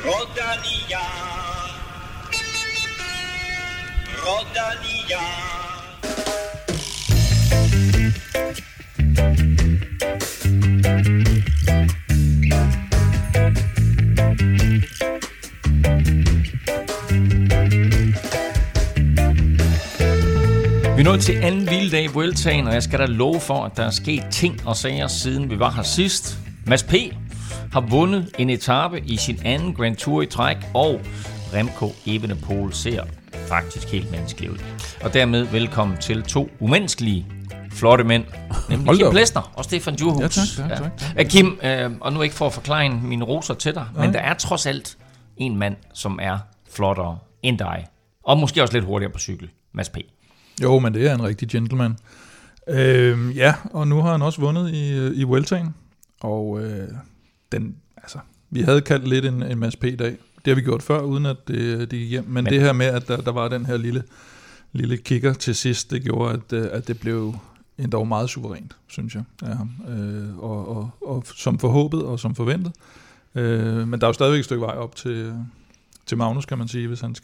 Rodania. Rodania. Vi er nået til anden hviledag i Vueltaen, og jeg skal da love for, at der er sket ting og sager, siden vi var her sidst. Mads P. har vundet en etape i sin anden Grand Tour i træk, og Remco Evenepoel ser faktisk helt menneskelig ud. Og dermed velkommen til to umenneskelige, flotte mænd, nemlig Kim Plesner og Stefan Djurhus. Ja, tak. Kim, og nu ikke for at forklare mine roser til dig, men der er trods alt en mand, som er flottere end dig, og måske også lidt hurtigere på cykel, Mads P. Jo, men det er en rigtig gentleman. Ja, og nu har han også vundet i Vueltaen, og vi havde kaldt lidt en Mads P-dag. Det har vi gjort før, uden at det gik hjem. Men det her med, at der var den her lille kicker til sidst, det gjorde, at det blev endda meget suverænt, synes jeg, af ham. Og som forhåbet og som forventet. Men der er jo stadigvæk et stykke vej op til Magnus, kan man sige, hvis han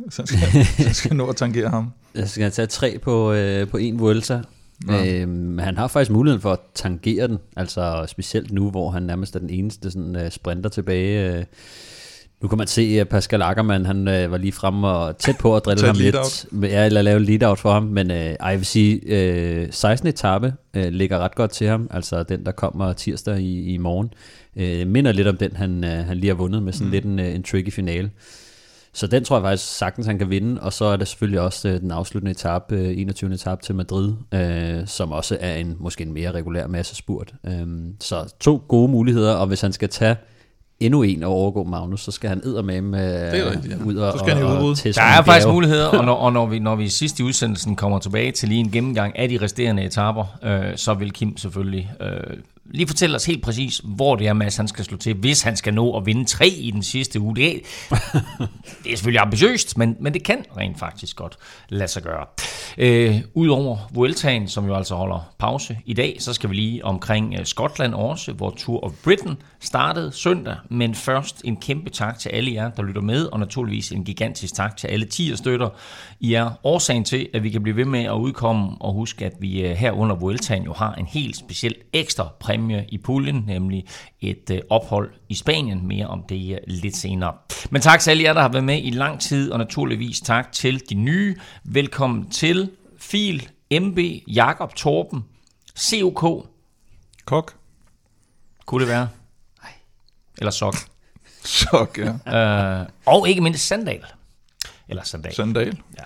skal nå at tangere ham. Jeg skal tage 3 på en Vuelta. Ja. Han har faktisk muligheden for at tangere den, altså specielt nu, hvor han nærmest er den eneste sådan, sprinter tilbage. Nu kan man se, at Pascal Ackermann, han var lige fremme og tæt på at drille ham lidt. Eller lave lead-out for ham, men jeg vil sige, 16. etape ligger ret godt til ham, altså den, der kommer tirsdag i morgen. Minder lidt om den, han lige har vundet med sådan lidt en tricky finale. Så den tror jeg faktisk sagtens, han kan vinde, og så er der selvfølgelig også den afsluttende etape, 21. etape til Madrid, som også er måske en mere regulær massespurt. Så 2 gode muligheder, og hvis han skal tage endnu en og overgå Magnus, så skal han eddermame ud og teste. Der er faktisk muligheder, og når vi sidst i udsendelsen kommer tilbage til lige en gennemgang af de resterende etaper, så vil Kim selvfølgelig lige fortælle os helt præcis, hvor det er, Mads han skal slå til, hvis han skal nå at vinde 3 i den sidste uge. Det er selvfølgelig ambitiøst, men det kan rent faktisk godt lade sig gøre. Udover Vueltaen, som jo altså holder pause i dag, så skal vi lige omkring Skotland også, hvor Tour of Britain startede søndag, men først en kæmpe tak til alle jer, der lytter med, og naturligvis en gigantisk tak til alle 10 støtter. I er årsagen til, at vi kan blive ved med at udkomme, og husk, at vi her under Vueltaen jo har en helt speciel ekstra præmie i puljen, nemlig et ophold i Spanien. Mere om det lidt senere. Men tak til alle jer, der har været med i lang tid, og naturligvis tak til de nye. Velkommen til Fil, MB, Jakob, Torben, COK. Kok. Kunne det være? Nej. Eller Sok. Sok, ja. Og ikke mindst Sandal. Eller Sandal. Ja.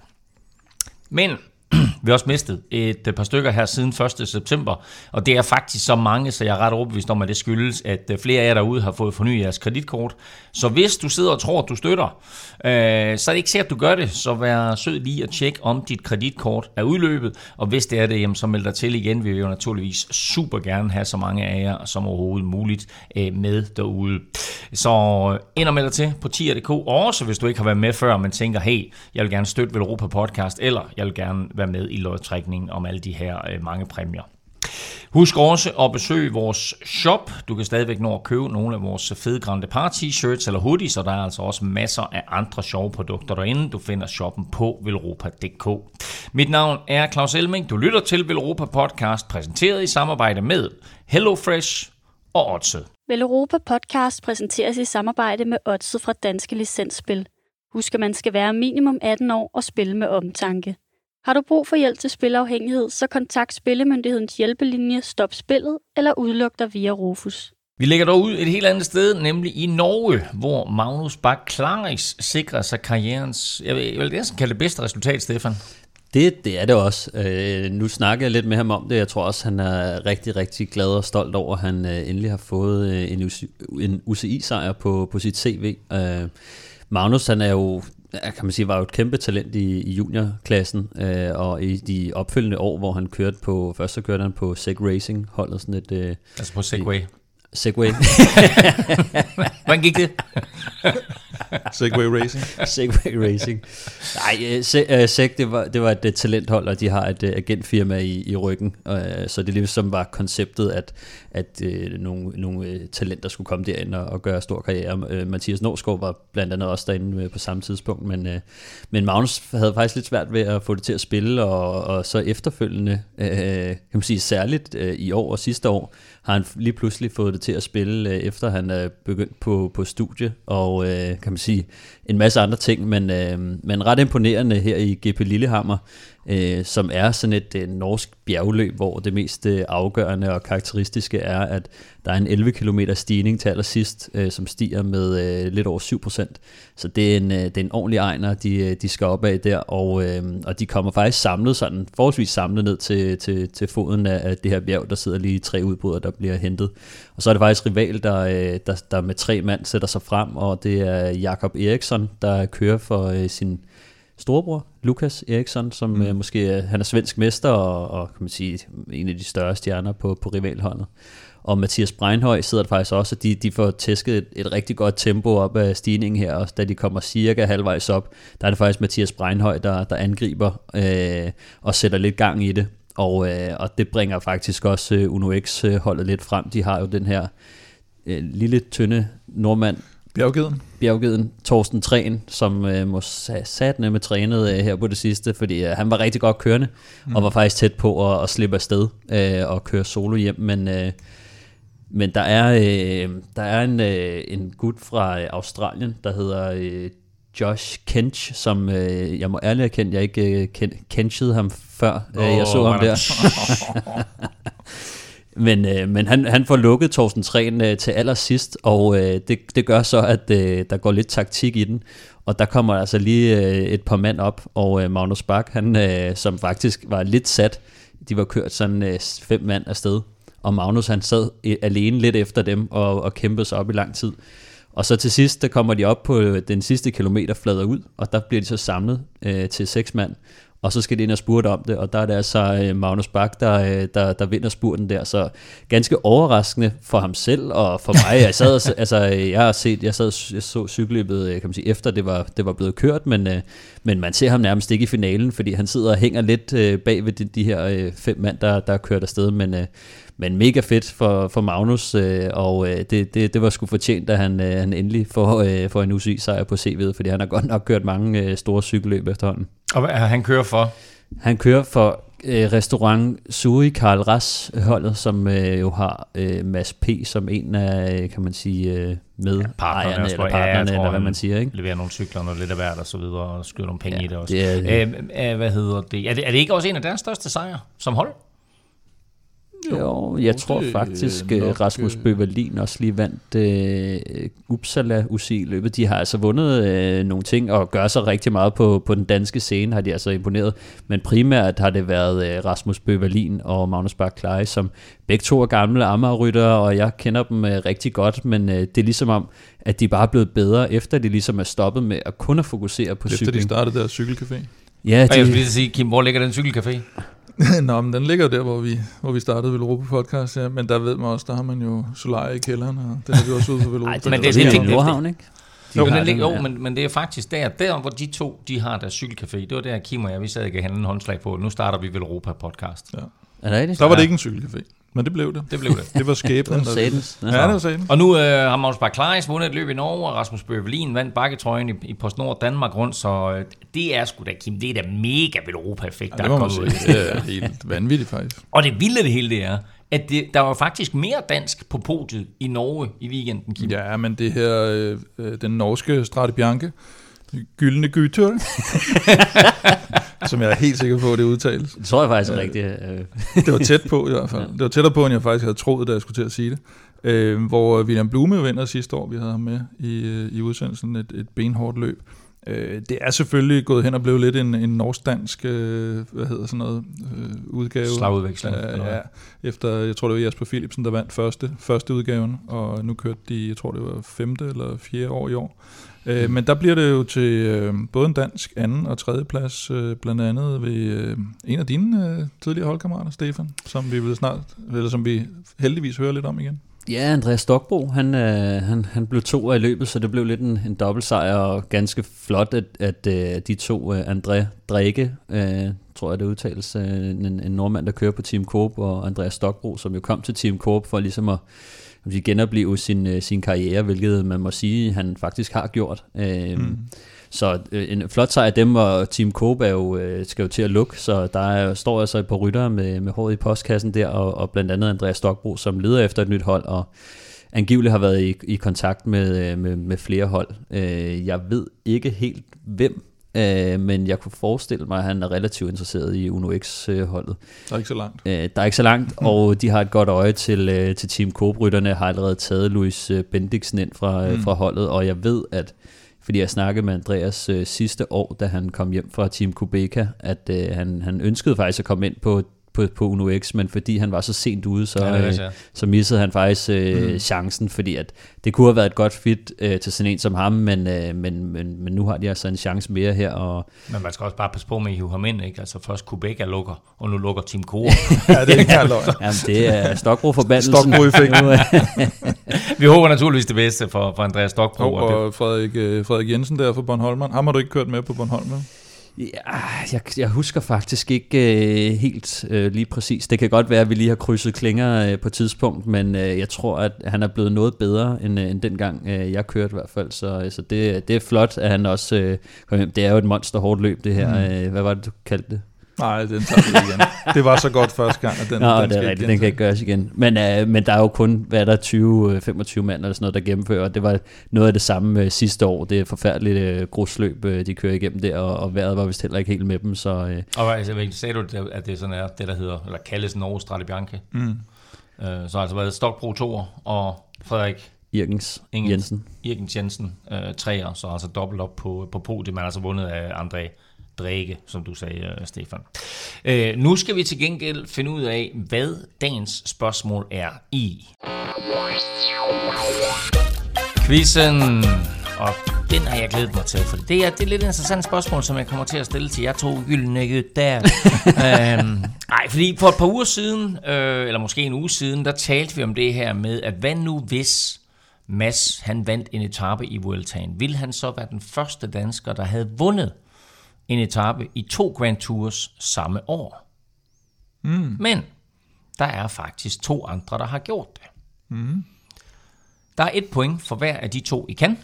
Men vi har også mistet et par stykker her siden 1. september, og det er faktisk så mange, så jeg er ret overbevist om, at det skyldes, at flere af jer derude har fået fornyet jeres kreditkort. Så hvis du sidder og tror, at du støtter, så er det ikke sikkert, at du gør det, så vær sød lige at tjekke, om dit kreditkort er udløbet, og hvis det er det, jamen, så meld dig til igen. Vi vil jo naturligvis super gerne have så mange af jer som overhovedet muligt med derude. Så ind og meld dig til på tier.dk, også hvis du ikke har været med før, men tænker, hey, jeg vil gerne støtte Velropa Podcast, eller jeg vil gerne være med i lodtrækningen om alle de her mange præmier. Husk også at besøge vores shop. Du kan stadigvæk nå at købe nogle af vores fede Grand Depart t-shirts eller hoodies, og der er altså også masser af andre sjove produkter derinde. Du finder shoppen på velropa.dk. Mit navn er Claus Elming. Du lytter til Velropa Podcast, præsenteret i samarbejde med HelloFresh og Odset. Velropa Podcast præsenteres i samarbejde med Odset fra Danske Licensspil. Husk, at man skal være minimum 18 år og spille med omtanke. Har du brug for hjælp til spilafhængighed, så kontakt Spillemyndighedens hjælpelinje Stop Spillet eller udluk dig via Rufus. Vi lægger dog ud et helt andet sted, nemlig i Norge, hvor Magnus Bach Claris sikrer sig karrierens, jeg vil næsten kalde det bedste resultat, Stefan. Det er det også. Nu snakker jeg lidt med ham om det. Jeg tror også, han er rigtig, rigtig glad og stolt over, at han endelig har fået en UCI-sejr på sit CV. Magnus, han er jo, kan man sige, var jo et kæmpe talent i juniorklassen, og i de opfølgende år, hvor han kørte på, først så kørte han på Seg Racing holdet sådan et... altså på Segway. Segway. Hvordan gik det? Segway Racing. Segway Racing. Nej, SEG, det var et talenthold, og de har et agentfirma i ryggen, så det ligesom var konceptet, at nogle talenter skulle komme derind og gøre stor karriere. Mathias Norsgaard var blandt andet også derinde på samme tidspunkt, men Magnus havde faktisk lidt svært ved at få det til at spille, og så efterfølgende, kan man sige særligt i år og sidste år, har han lige pludselig fået det til at spille, efter han er begyndt på studie, og kan man sige en masse andre ting, men ret imponerende her i GP Lillehammer, som er sådan et norsk bjergløb, hvor det mest afgørende og karakteristiske er, at der er en 11 km stigning til allersidst, som stiger med lidt over 7%. Så det er en ordentlig egner, de skal op af der, og de kommer faktisk forholdsvis samlet ned til foden af det her bjerg. Der sidder lige 3 udbrydere, der bliver hentet. Og så er det faktisk rival, der med 3 mand sætter sig frem, og det er Jakob Eriksson, der kører for sin storebror, Lukas Eriksson, som måske han er svensk mester og kan man sige en af de større stjerner på rivalholdet. Og Mathias Breinhøj sidder der faktisk også, og de får tæsket et rigtig godt tempo op af stigningen her, og da de kommer cirka halvvejs op, der er det faktisk Mathias Breinhøj, der angriber og sætter lidt gang i det. Og det bringer faktisk også Uno X-holdet lidt frem. De har jo den her lille, tynde nordmand, Bjerggeden, Torsten Træn, som må satme med trænet her på det sidste, fordi han var rigtig godt kørende, og var faktisk tæt på at slippe afsted og køre solo hjem, men der er en gut fra Australien, der hedder Josh Kench, som jeg må ærligt erkende, jeg ikke kenchede ham før jeg så ham der. Men han får lukket Torsten Træn til allersidst, og det gør så, at der går lidt taktik i den, og der kommer altså lige et par mand op, og Magnus Bak, han som faktisk var lidt sat, de var kørt sådan 5 mand afsted, og Magnus han sad alene lidt efter dem og kæmpede sig op i lang tid. Og så til sidst, der kommer de op på den sidste kilometer flader ud, og der bliver de så samlet til 6 mand. Og så skal de ind og spurte om det, og der er det altså Magnus Bak, der vinder spurten der. Så ganske overraskende for ham selv og for mig. Jeg så cykelløbet, kan man sige, efter det var blevet kørt, men man ser ham nærmest ikke i finalen, fordi han sidder og hænger lidt bag ved de her 5 mand, der er kørt afsted, men mega fedt for Magnus, og det var sgu fortjent, at han endelig får en UCI-sejr på CV'et, fordi han har godt nok kørt mange store cykelløb efterhånden. Og hvad han kører for? Han kører for Restaurant Suri Karl Ras holdet, som jo har Mads P. som en af, kan man sige, partnerne, eller hvad man siger, ikke? Leverer nogle cykler og lidt af hvert og så videre, og skyder nogle penge i det også. Hvad hedder det? Er det ikke også en af deres største sejre som hold? Jo, jeg tror faktisk, Rasmus Bøverlin også lige vandt Uppsala UCI-løbet. De har altså vundet nogle ting og gør sig rigtig meget på den danske scene, har de altså imponeret. Men primært har det været Rasmus Bøverlin og Magnus Bak Klei, som begge to er gamle Amagerryttere, og jeg kender dem rigtig godt, men det er ligesom om, at de bare er blevet bedre, efter de ligesom er stoppet med at kun at fokusere på cykling. Efter de startede der cykelcafé. Ja, jeg skulle lige sige, Kim, hvor ligger den cykelcafé? Nå, men den ligger der, hvor vi startede Velropa Podcast, ja. Men der ved man også, der har man jo Solarie i kælderen, og det har vi også ude for Velropa. Men det er i Nordhavn, ikke? Men det er faktisk der hvor de to, de har deres cykelcafé. Det var der, Kim og jeg, vi sad ikke have en håndslag på. Nu starter vi Velropa Podcast. Ja. Der var det ikke en cykelcafé. Men det blev det. Det var skæbnen. Ja, det var satans. Og nu har Magnus Bak Kleis vundet et løb i Norge, og Rasmus Bøvelin vandt bakketrøjen i PostNord Danmark rundt, så det er sgu da, Kim, det er da mega Velropa-effekt, der er kommet ud. Det er helt vanvittigt faktisk. Og det vilde det hele, det er, at der var faktisk mere dansk på podiet i Norge i weekenden, Kim. Ja, men det her, den norske Strade Bianche, Gyldne Gytur, som jeg er helt sikker på, at det udtales. Det tror jeg faktisk er rigtigt. Det var tæt på i hvert fald. Det var tættere på, end jeg faktisk havde troet, da jeg skulle til at sige det. Hvor William Blume vinder sidste år, vi havde ham med i udsendelsen, et benhårdt løb. Det er selvfølgelig gået hen og blevet lidt en norsk-dansk, udgave. Slagudveksling. Ja, efter, jeg tror det var Jesper Philipsen, der vandt første udgaven, og nu kørte de, jeg tror det var 5. eller 4. år i år. Men der bliver det jo til både en dansk anden og tredje plads, blandt andet ved en af dine tidligere holdkammerater, Stefan, som vi heldigvis hører lidt om igen. Ja, Andreas Stokbro, han blev 2 i løbet, så det blev lidt en dobbeltsejr, og ganske flot, at de 2, André Drake, tror jeg det udtales, en nordmand, der kører på Team Coop, og Andreas Stokbro, som jo kom til Team Coop for ligesom at genopleve sin karriere, hvilket man må sige, han faktisk har gjort. Så en flot sejr af dem, og Team Coop skal jo til at lukke, så der står altså et par ryttere med håret i postkassen der, og blandt andet Andreas Stokbro, som leder efter et nyt hold, og angiveligt har været i kontakt med flere hold. Jeg ved ikke helt hvem, men jeg kunne forestille mig, at han er relativt interesseret i Uno X-holdet. Der er ikke så langt. Der er ikke så langt, og de har et godt øje til Team Coop-rytterne, har allerede taget Louis Bendiksen ind fra holdet, og jeg ved, at fordi jeg snakkede med Andreas sidste år, da han kom hjem fra Team Kubeka, at han ønskede faktisk at komme ind på Uno X, men fordi han var så sent ude, så missede han faktisk chancen, fordi at det kunne have været et godt fit til sådan en som ham, men nu har de altså en chance mere her. Og men man skal også bare passe på med at hive ham ind, ikke? Altså først Kubeka lukker, og nu lukker Team Coop. Ja, det er ikke løgn. Jamen, det er Stokbro-forbandelsen. Stokbro-effekten. Vi håber naturligvis det bedste for Andreas Stokbro. Og Frederik Jensen der fra Bornholm. Ham har du ikke kørt med på Bornholm, vel? Ja, jeg husker faktisk ikke helt lige præcis. Det kan godt være, at vi lige har krydset klinger på tidspunkt, men jeg tror, at han er blevet noget bedre end dengang jeg kørte i hvert fald. Så det er flot, at han også kom hjem. Det er jo et monster hårdt løb, det her. Hvad var det, du kaldte det? Nej, den tager vi igen. Det var så godt første gang, at den det er rigtigt, den kan ikke gøres igen. Men der er jo kun, hvad er der, 20-25 mand eller sådan noget, der gennemfører. Det var noget af det samme sidste år. Det er forfærdeligt grusløb, de kører igennem der, og vejret var vist heller ikke helt med dem. Så, og altså, sagde du, at det sådan er, det der hedder, eller kaldes Norge Strade Bianche? Så altså været Stokbro 2 og Frederik Irgens Jensen 3'er, så altså dobbelt op på podium, man altså vundet af André Drake, som du sagde, Stefan. Nu skal vi til gengæld finde ud af, hvad dagens spørgsmål er i quizzen, og den har jeg glædet mig til, for det er lidt interessant spørgsmål, som jeg kommer til at stille til jer 2 gyldne gutter. Fordi for et par uger siden, eller måske en uge siden, der talte vi om det her med, at hvad nu hvis Mads, han vandt en etape i Vueltaen, ville han så være den første dansker, der havde vundet en etape i 2 Grand Tours samme år. Men der er faktisk 2 andre, der har gjort det. Der er 1 point for hver af de 2, I kan.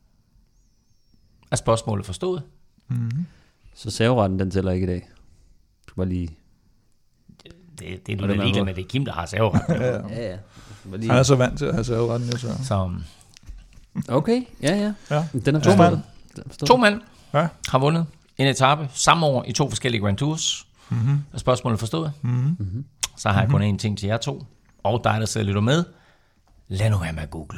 Er spørgsmålet forstået? Så serveretten, den tæller ikke i dag. Du bare lige... Det er noget ligeglad med, det er Kim, der har serveretten. Ja. Han er så vant til at have serveretten, jo så. Okay, ja. Den er 2 mand. 2 mand har vundet en etape samme år i 2 forskellige Grand Tours. Er spørgsmålet forstået? Så har jeg kun en ting til jer 2. Og dig, der sidder lidt med. Lad nu være med at google.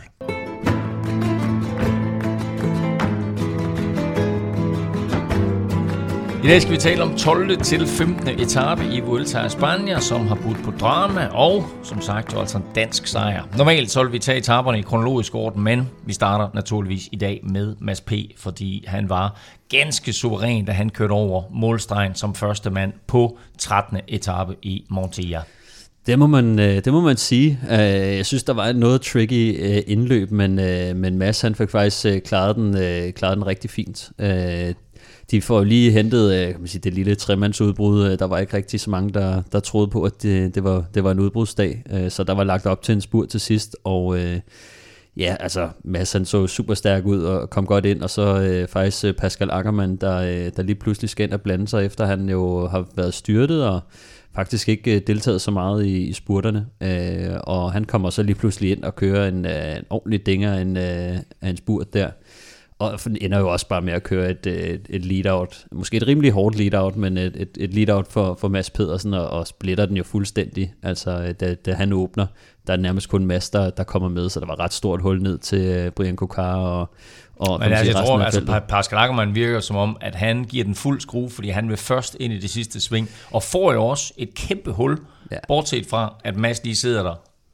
I dag skal vi tale om 12. til 15. etape i Vuelta a España, som har budt på drama, og som sagt jo altså en dansk sejr. Normalt så vil vi tage etaperne i kronologisk orden, men vi starter naturligvis i dag med Mads P., fordi han var ganske suveræn, da han kørte over målstregen som første mand på 13. etape i Montilla. Det må man sige. Jeg synes, der var noget tricky indløb, men Mads han fik faktisk klaret den rigtig fint. De får lige hentet, kan man sige, det lille tremandsudbrud. Der var ikke rigtig så mange, der troede på, at det var en udbrudsdag. Så der var lagt op til en spurt til sidst, og altså Mads han så super stærk ud og kom godt ind, og så faktisk Pascal Ackermann, der lige pludselig skal ind og blande sig, efter han jo har været styrtet og faktisk ikke deltaget så meget i spurterne. Og han kommer så lige pludselig ind og kører en ordentlig dinger af en spurt der. Og ender jo også bare med at køre et lead-out. Måske et rimelig hårdt lead-out, men et lead-out for Mads Pedersen, og splitter den jo fuldstændig. Altså, da han åbner, der er nærmest kun Mads, der kommer med, så der var ret stort hul ned til Brian Kokar og men altså, jeg tror, altså Pascal Ackermann virker som om, at han giver den fuld skrue, fordi han vil først ind i det sidste sving, og får jo også et kæmpe hul, bortset fra, at Mads lige sidder der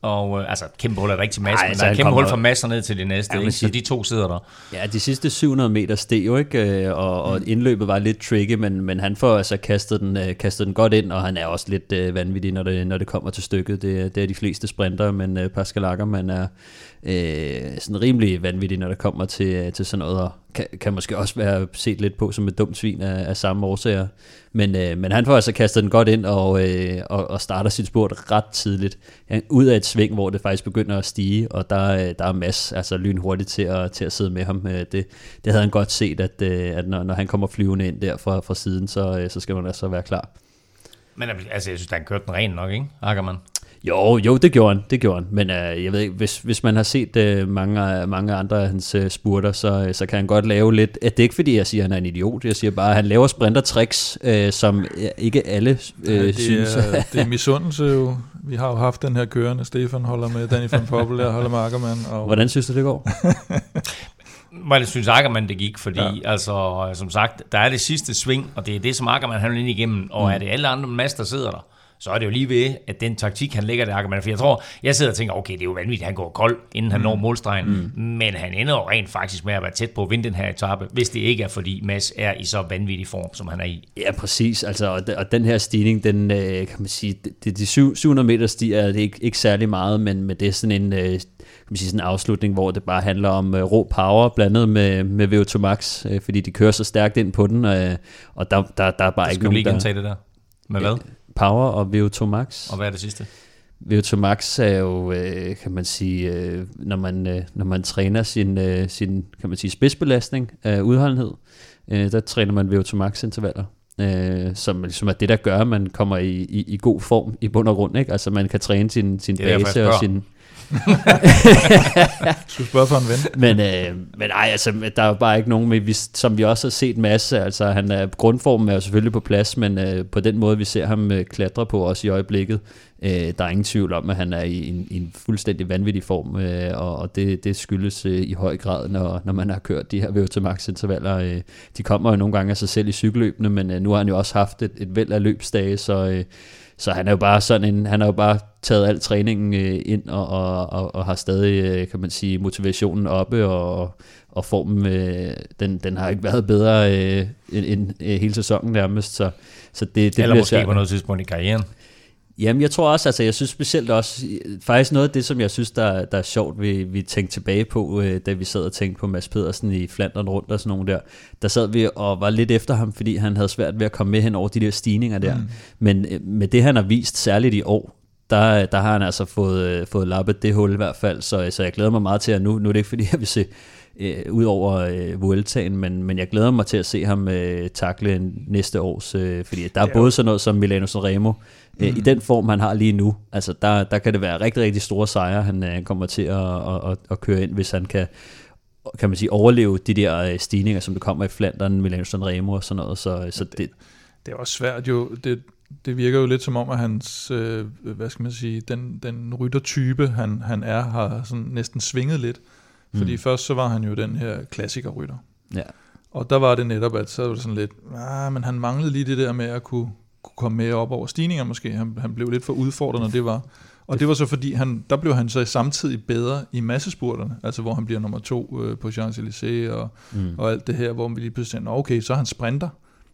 Og altså, kæmpe hul er der ikke til Mads, men der er kæmpe hul fra Mads og ned til det næste, ikke? Så de 2 sidder der. Ja, de sidste 700 meter steg jo ikke, og indløbet var lidt tricky, men han får altså kastet den godt ind, og han er også lidt vanvittig, når det kommer til stykket. Det er de fleste sprinter, men Pascal Ackermann er sådan rimelig vanvittig, når det kommer til sådan noget, og kan måske også være set lidt på som et dumt svin af samme årsager. Men han får altså kastet den godt ind, og starter sit spurt ret tidligt. Ud af et sving, hvor det faktisk begynder at stige, og der er Mads altså lynhurtigt til at sidde med ham. Det havde han godt set, at når han kommer flyvende ind der fra siden, så skal man altså være klar. Men altså, jeg synes, han kørte den ren nok, ikke, Ackermann? Jo, det gjorde han. Men jeg ved ikke, hvis man har set mange andre af hans spurter, så kan han godt lave lidt. Det er ikke fordi, jeg siger, at han er en idiot. Jeg siger bare, at han laver sprintertricks, som ikke alle synes. Det er misundelse jo. Vi har jo haft den her kørende. Stefan holder med Danny van Poppel, jeg holder med Ackermann. Hvordan synes du, det går? Jeg synes Ackermann det gik, fordi altså, som sagt, der er det sidste sving, og det er det, som Ackermann han vil ind igennem, og er det alle andre Mads, der sidder der, så er det jo lige ved, at den taktik, han lægger der, Ackermann, for jeg sidder og tænker, okay, det er jo vanvittigt, han går kold, inden han når målstregen, men han ender jo rent faktisk med at være tæt på at vinde den her etape, hvis det ikke er, fordi Mads er i så vanvittig form, som han er i. Ja, præcis, altså, og den her stigning, den kan man sige, de 700 meter stiger, det er ikke særlig meget, men det er sådan en, kan man sige, sådan en afslutning, hvor det bare handler om rå power, blandet med VO2 Max, fordi de kører så stærkt ind på den, og der er bare ikke nogen, der... Skal vi lige gentage det der? Med hvad? Power og VO2 Max. Og hvad er det sidste? VO2 Max er jo, kan man sige, når man træner sin kan man sige, spidsbelastning af udholdenhed, der træner man VO2 Max intervaller, som er det, der gør, at man kommer i god form i bund og grund, ikke? Altså man kan træne sin base og sin... Skulle spørge for en ven. Men nej, altså der er jo bare ikke nogen, som vi også har set masse, altså grundformen er jo selvfølgelig på plads, men på den måde vi ser ham klatre på også i øjeblikket, der er ingen tvivl om, at han er i en fuldstændig vanvittig form, og det skyldes i høj grad, når man har kørt de her VO2 Max intervaller. De kommer jo nogle gange af sig selv i cykelløbene, men nu har han jo også haft et væld af løbsdage, så han er jo bare sådan han har jo bare taget al træningen ind og har stadig, kan man sige, motivationen oppe, og formen, den har ikke været bedre end hele sæsonen nærmest, så det eller måske på noget tidspunkt i karrieren. Jamen, jeg tror også, altså jeg synes specielt også, faktisk noget af det, som jeg synes, der er sjovt, vi tænkte tilbage på, da vi sad og tænkte på Mads Pedersen i Flandern rundt og sådan nogle der sad vi og var lidt efter ham, fordi han havde svært ved at komme med hen over de der stigninger der. Men med det, han har vist, særligt i år, der har han altså fået lappet det hul i hvert fald, så jeg glæder mig meget til, at nu er det ikke fordi, jeg vil se ud over Vueltaen, men jeg glæder mig til at se ham takle næste års, fordi der er både sådan noget som Milano Sanremo, i den form han har lige nu, altså der kan det være rigtig, rigtig store sejre, han kommer til at køre ind, hvis han kan man sige, overleve de der stigninger, som det kommer i Flandern, Milano Sanremo og sådan noget, så det er også svært jo, det virker jo lidt som om, at hans, hvad skal man sige, den ryttertype, han er, har sådan næsten svinget lidt. Fordi først så var han jo den her klassikerrytter. Ja. Og der var det netop, at så var det sådan lidt, men han manglede lige det der med at kunne komme med op over stigninger måske. Han blev lidt for udfordrende, når det var. Og det var så fordi, der blev han så samtidig bedre i massespurterne, altså hvor han bliver nummer 2 på Champs-Élysées og alt det her, hvor vi lige pludselig siger, okay, så er han sprinter.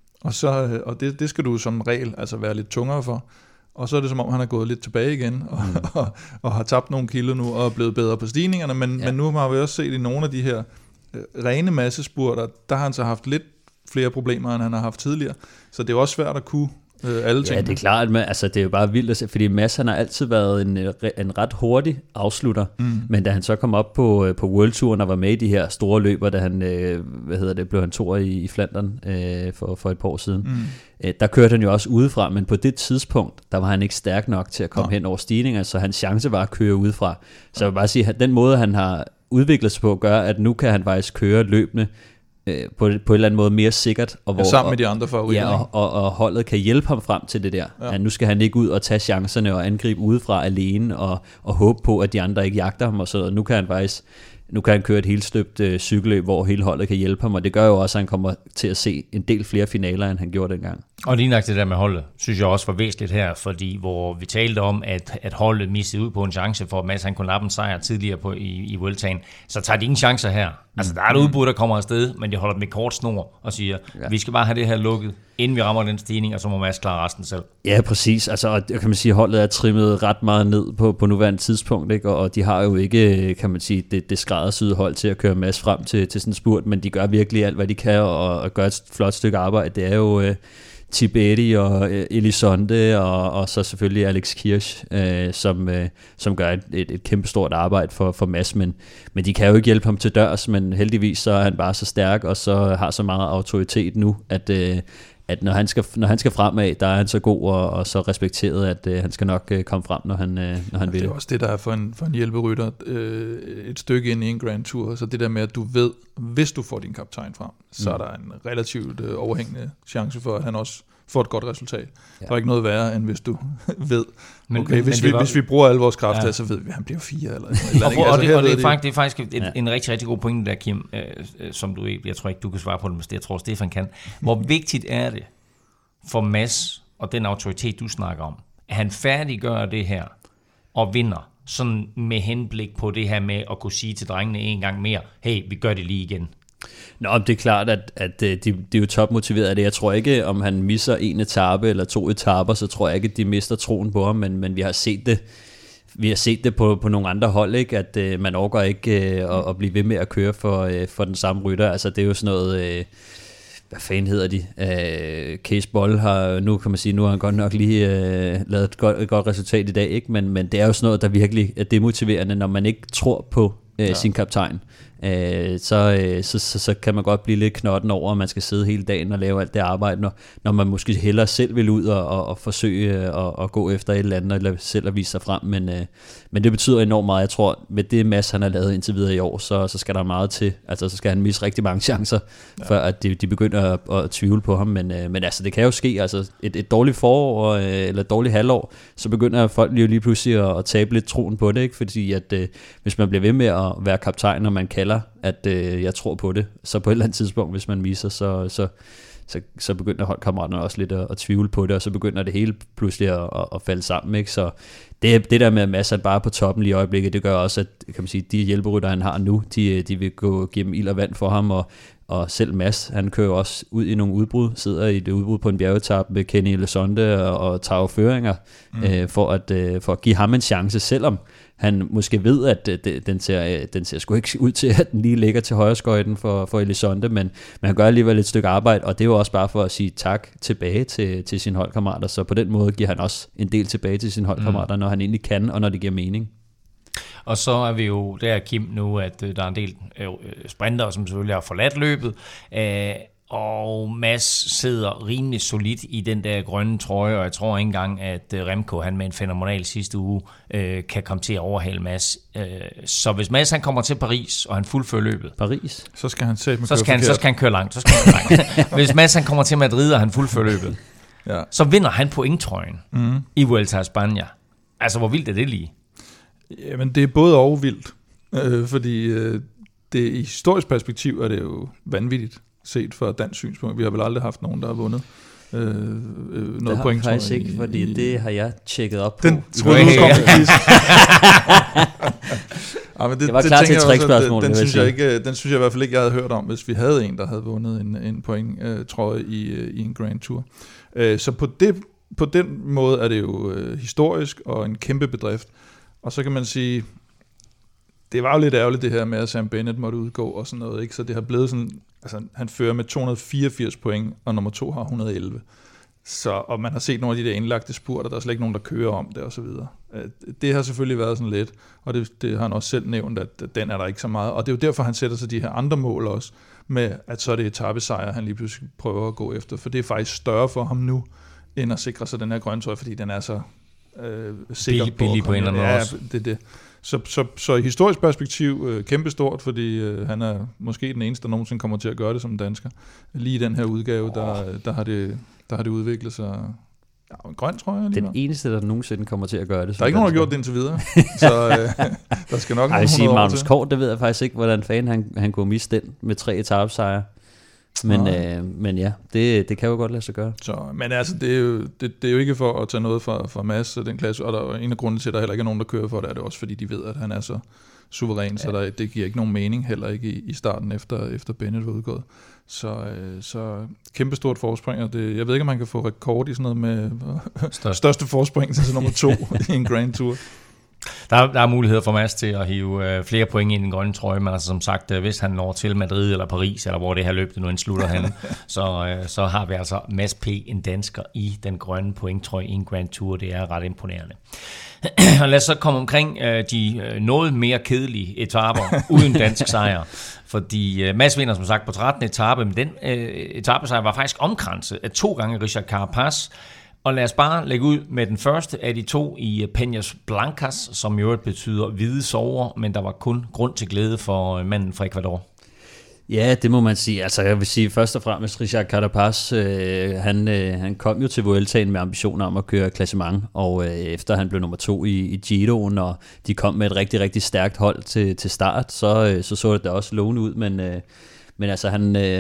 Og det skal du som regel altså være lidt tungere for. Og så er det som om, han er gået lidt tilbage igen, og har tabt nogle kilo nu, og er blevet bedre på stigningerne, men nu har vi også set i nogle af de her rene massespurter, der har han så haft lidt flere problemer, end han har haft tidligere. Så det er også svært at kunne alle ting. Ja, det er klart, men altså, det er jo bare vildt at se, fordi Mads han har altid været en ret hurtig afslutter, men da han så kom op på World-touren og var med i de her store løber, da han, blev han toer i Flandern for et par år siden, der kørte han jo også udefra, men på det tidspunkt, der var han ikke stærk nok til at komme hen over stigninger, så hans chance var at køre udefra. Så jeg vil bare sige, at den måde, han har udviklet sig på, gør, at nu kan han faktisk køre løbende på en eller anden måde mere sikkert. Og sammen med de andre favoritter. Ja, og holdet kan hjælpe ham frem til det der. Ja. Ja, nu skal han ikke ud og tage chancerne og angribe udefra alene og håbe på, at de andre ikke jagter ham. Og så nu kan han faktisk nu kan han køre et helt støbt cykelløb, hvor hele holdet kan hjælpe ham, og det gør jo også, at han kommer til at se en del flere finaler, end han gjorde dengang. Og lige nok det der med holdet, synes jeg også var væsentligt her, fordi hvor vi talte om, at holdet mistede ud på en chance for, at Mads han kunne nappe en sejr tidligere i Vueltaen, så tager de ingen chancer her. Altså der er et udbud, der kommer afsted, men de holder dem i kort snor og siger, vi skal bare have det her lukket, inden vi rammer den stigning, og så må Mads klare resten selv. Ja, præcis. Altså, kan man sige, holdet er trimmet ret meget ned på nuværende tidspunkt, ikke? Og de har jo ikke, kan man sige, det skræddersyede hold til at køre Mads frem til sådan en spurt, men de gør virkelig alt, hvad de kan, og gør et flot stykke arbejde. Det er jo Tibetti og Elisonde, og så selvfølgelig Alex Kirch, som gør et kæmpestort arbejde for Mads, men de kan jo ikke hjælpe ham til dørs, men heldigvis så er han bare så stærk, og så har så meget autoritet nu, at når han skal fremad, der er han så god og så respekteret, at han skal nok komme frem, når han vil. Det er også det, der er for en hjælperytter et stykke ind i en Grand Tour, så det der med, at du ved, hvis du får din kaptajn frem, så er der en relativt overhængende chance for, at han også får et godt resultat. Ja. Der er ikke noget værre, end hvis du ved, okay, hvis vi bruger alle vores kræfter, så ved vi, at han bliver 4 eller det er faktisk en rigtig, rigtig god pointe der, Kim, som du ikke, jeg tror ikke, du kan svare på det, men jeg tror, Stefan kan. Hvor vigtigt er det for Mads og den autoritet, du snakker om, at han færdiggør det her og vinder, sådan med henblik på det her med at kunne sige til drengene en gang mere, hey, vi gør det lige igen. Nå, det er klart, at de er jo topmotiveret af det. Jeg tror ikke, om han misser en etape eller 2 etaper, så tror jeg ikke, at de mister troen på ham, men vi har set det. Vi har set det på nogle andre hold, ikke? At man overgår ikke at blive ved med at køre for den samme rytter. Altså det er jo sådan noget, hvad fanden hedder de? Case Boll har, nu kan man sige, nu har han godt nok lige lavet et godt resultat i dag, ikke? Men det er jo sådan noget, der virkelig er demotiverende, når man ikke tror på sin kaptajn. Så kan man godt blive lidt knotten over, at man skal sidde hele dagen og lave alt det arbejde, når man måske hellere selv vil ud og forsøge at gå efter et eller andet, eller selv at vise sig frem, men det betyder enormt meget. Jeg tror, med det Mads han har lavet indtil videre i år, så skal der meget til, altså så skal han misse rigtig mange chancer, før at de begynder at tvivle på ham, men altså det kan jo ske, altså et dårligt forår, eller et dårligt halvår, så begynder folk jo lige pludselig at tabe lidt troen på det, ikke? Fordi at hvis man bliver ved med at være kaptajn, når man kalder, at jeg tror på det, så på et eller andet tidspunkt, hvis man misser, så begynder holdkammeraterne også lidt at tvivle på det, og så begynder det hele pludselig at falde sammen, ikke? Så det der med, at Mads er bare på toppen lige i øjeblikket, det gør også, at kan man sige, de hjælperytter, han har nu, de vil gå gennem ild og vand for ham, og selv Mads, han kører også ud i nogle udbrud, sidder i et udbrud på en bjergetape med Kenny Elizonde og tager føringer, for at give ham en chance, selvom han måske ved, at den ser sgu ikke ud til, at den lige ligger til højreskøjten for Elizonde, men han gør alligevel et stykke arbejde, og det er jo også bare for at sige tak tilbage til sine holdkammerater, så på den måde giver han også en del tilbage til sine holdkammerater, når han egentlig kan, og når det giver mening. Og så er vi jo der, Kim, nu, at der er en del sprintere, som selvfølgelig har forladt løbet, og Mads sidder rimelig solidt i den der grønne trøje, og jeg tror ikke engang, at Remco, han med en fænomenal sidste uge, kan komme til at overhale Mads. Så hvis Mads han kommer til Paris, og han fuldfører løbet, så skal han køre langt. Hvis Mads han kommer til Madrid, og han fuldfører løbet, så vinder han pointtrøjen i Vuelta a España. Altså, hvor vildt er det lige? Jamen, det er både og vildt, fordi det i historisk perspektiv er det jo vanvittigt set fra dansk synspunkt. Vi har vel aldrig haft nogen, der har vundet noget point. Det har jeg ikke, fordi det har jeg tjekket op på. Den tror jeg, du kom præcis. Det var klar til et trickspørgsmål. Den synes jeg i hvert fald ikke, jeg havde hørt om, hvis vi havde en, der havde vundet en point, tror jeg, i en Grand Tour. Så på den måde er det jo historisk og en kæmpe bedrift. Og så kan man sige, det var jo lidt ærgerligt det her med, at Sam Bennett måtte udgå og sådan noget, ikke? Så det har blevet sådan, altså han fører med 284 point, og nummer 2 har 111. Og man har set nogle af de der indlagte spurter, der er slet ikke nogen, der kører om det og så videre. Det har selvfølgelig været sådan lidt, og det har han også selv nævnt, at den er der ikke så meget. Og det er jo derfor, han sætter sig de her andre mål også, med at så er det etapesejr, han lige pludselig prøver at gå efter. For det er faktisk større for ham nu, end at sikre sig den her grønne trøje, fordi den er så sikker billig på en eller anden også. Det. Så i historisk perspektiv kæmpestort, fordi han er måske den eneste, der nogensinde kommer til at gøre det som dansker. Lige i den her udgave, der har det udviklet sig Ja, en grøn trøje alligevel. Den eneste, der nogensinde kommer til at gøre det. Der er ikke nogen, der har gjort det indtil videre. Så der skal nok nogle 100 år til. Magnus Kort, det ved jeg faktisk ikke, hvordan fanden han kunne miste den med 3 etapesejre. Men ja, det kan jo godt lade sig gøre. Så, men altså, det er jo ikke for at tage noget fra Mads og den klasse, og der er en af grunden til, at der heller ikke er nogen, der kører for det, er det også fordi de ved, at han er så suveræn, så det giver ikke nogen mening, heller ikke i starten efter Bennett var udgået. Så kæmpestort forspring, og jeg ved ikke, om han kan få rekord i sådan noget med største forspring til nummer 2 i en Grand Tour. Der er muligheder for Mads til at hive flere point ind i den grønne trøje, men altså som sagt, hvis han når til Madrid eller Paris, eller hvor det her løb det nu slutter han, så har vi altså Mads P., en dansker, i den grønne pointtrøje i en Grand Tour. Det er ret imponerende. Og lad os så komme omkring de noget mere kedelige etaper uden dansk sejr. Fordi Mads vinder som sagt på 13. etape, men den etapesejr var faktisk omkranset af 2 gange Richard Carapaz. Og lad os bare lægge ud med den første af de 2 i Peñas Blancas, som i øvrigt betyder hvide sover, men der var kun grund til glæde for manden fra Ecuador. Ja, det må man sige. Altså jeg vil sige først og fremmest, Richard Carapaz, han kom jo til Vueltaen med ambitioner om at køre klassement, og efter han blev nummer 2 i Giroen, og de kom med et rigtig, rigtig stærkt hold til start, så det da også lovende ud, men altså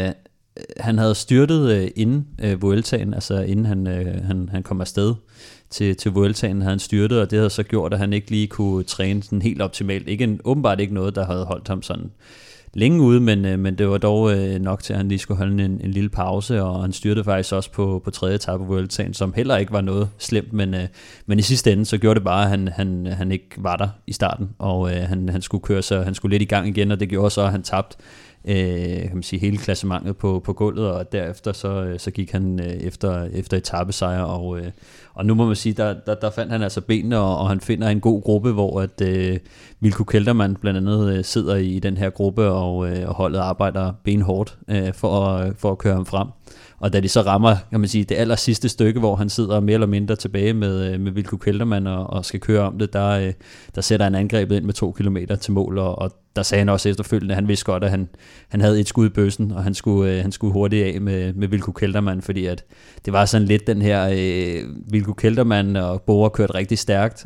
han havde styrtet inden Vueltaen, altså inden han kom afsted til Vueltaen, havde han styrtet, og det havde så gjort, at han ikke lige kunne træne sådan helt optimalt. Åbenbart ikke noget, der havde holdt ham sådan længe ude, men det var dog nok til, at han lige skulle holde en lille pause, og han styrtede faktisk også på 3. etape af Vueltaen, som heller ikke var noget slemt, men i sidste ende, så gjorde det bare, at han ikke var der i starten, og han skulle køre, så han skulle lidt i gang igen, og det gjorde så, at han tabte kan man sige, hele klassementet på gulvet, og derefter så gik han efter etapesejr, og nu må man sige, der fandt han altså benene, og han finder en god gruppe, hvor at Wilco Kelderman blandt andet sidder i den her gruppe, og holdet arbejder benhårdt for at køre ham frem. Og da de så rammer, kan man sige, det aller sidste stykke, hvor han sidder mere eller mindre tilbage med Wilco Kelderman og skal køre om det, der sætter han angrebet ind med 2 kilometer til mål, og der sagde han også efterfølgende, at han vidste godt, at han havde et skud i bøssen, og han skulle hurtigt af med Wilco Kelderman, fordi at det var sådan lidt den her Wilco Kelderman og Bora kørte rigtig stærkt,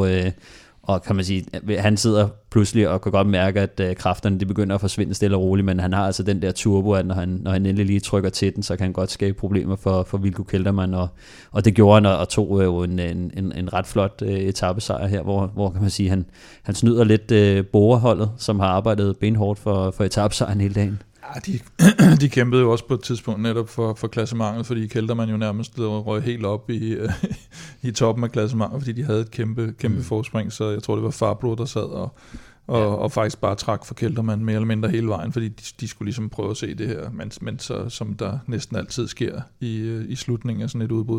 og kan man sige, han sidder pludselig og kan godt mærke, at kræfterne de begynder at forsvinde stille og roligt, men han har altså den der turbo, at når han endelig lige trykker til den, så kan han godt skabe problemer for Wilco Kelderman, og det gjorde han, og tog jo en ret flot etapesejr her, hvor kan man sige, han snyder lidt Bora-holdet, som har arbejdet benhårdt for etapesejren hele dagen. Ja, de kæmpede jo også på et tidspunkt netop for klassementet, fordi Kelderman jo nærmest røg helt op i toppen af klassementet, fordi de havde et kæmpe forspring, så jeg tror, det var Fabro, der sad og faktisk bare trak for Kelderman mere eller mindre hele vejen, fordi de skulle ligesom prøve at se det her, men så, som der næsten altid sker i slutningen af sådan et udbrud,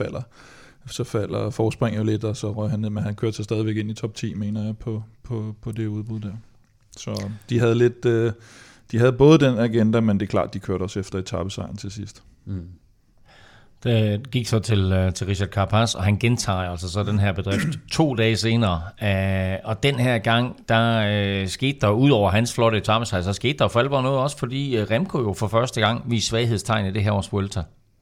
så falder forspring jo lidt, og så røg han ned, men han kørte så stadigvæk ind i top 10, mener jeg, på det udbrud der. Så de havde lidt... De havde både den agenda, men det er klart, de kørte også efter etapesejren til sidst. Mm. Det gik så til Richard Carapaz, og han gentager altså så den her bedrift 2 dage senere. Og den her gang, der skete der ud over hans flotte etapesejr, så skete der for alvor noget også, fordi Remco jo for første gang viste svaghedstegn i det her års Vuelta.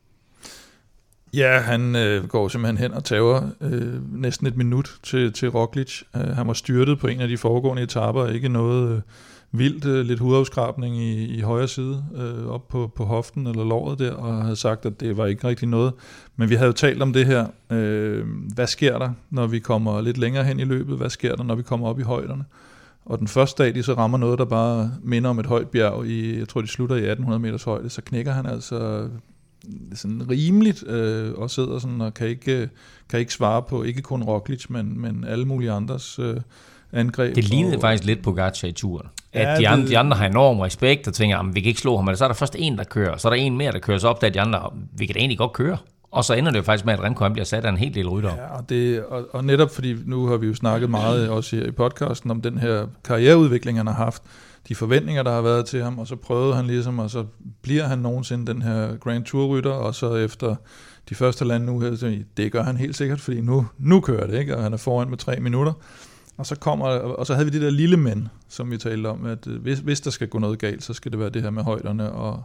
Ja, han går simpelthen hen og tager næsten et minut til Roglic. Han var styrtet på en af de foregående etaper, ikke noget... vildt, lidt hudafskrabning i højre side, op på hoften eller låret der, og havde sagt, at det var ikke rigtig noget. Men vi havde jo talt om det her. Hvad sker der, når vi kommer lidt længere hen i løbet? Hvad sker der, når vi kommer op i højderne? Og den første dag, de så rammer noget, der bare minder om et højt bjerg, jeg tror, de slutter i 1800 meters højde, så knækker han altså sådan rimeligt, og sidder sådan og kan ikke svare på, ikke kun Roglic, men alle mulige andres angreb. Det lignede faktisk lidt Pogačar i turen. At de andre har enorm respekt og tænker, at vi kan ikke slå ham, eller så er der først en, der kører, så er der en mere, der kører sig op, der de andre, vi kan da egentlig godt køre. Og så ender det jo faktisk med, at Remco bliver sat af en hel del rytter. Ja, og netop fordi, nu har vi jo snakket meget også her i podcasten om den her karriereudvikling, han har haft, de forventninger, der har været til ham, og så prøvede han ligesom, og så bliver han nogensinde den her Grand Tour-rytter, og så efter de første lande nu her, det gør han helt sikkert, fordi nu kører det, ikke? Og han er foran med 3 minutter. Og så havde vi det der lille men, som vi talte om, at hvis der skal gå noget galt, så skal det være det her med højderne,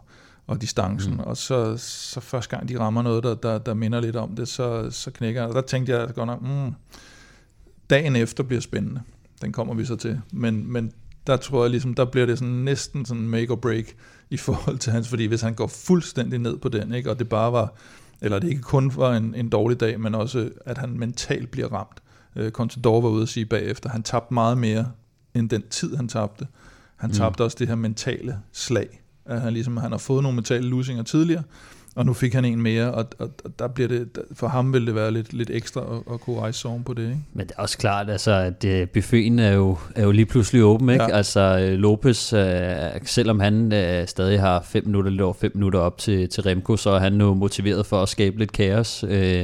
og distancen, og så første gang de rammer noget, der minder lidt om det, så knækker jeg. Og der tænkte jeg godt nok, dagen efter bliver spændende. Den kommer vi så til. Men der tror jeg ligesom, der bliver det sådan næsten sådan make or break i forhold til hans, fordi hvis han går fuldstændig ned på den, ikke, og det bare var, eller det ikke kun var en dårlig dag, men også at han mentalt bliver ramt. Contador var ude at sige bagefter, han tabte meget mere end den tid, han tabte. Han tabte også det her mentale slag. At han har fået nogle mentale lusinger tidligere, og nu fik han en mere, og der bliver det, for ham vil det være lidt ekstra at kunne rejse sorgen på det, ikke? Men det er også klart, altså, at buffeten er jo lige pludselig åben, ikke? Ja. Altså Lopez, selvom han stadig har 5 minutter, lidt over 5 minutter op til Remco, så er han nu motiveret for at skabe lidt kaos,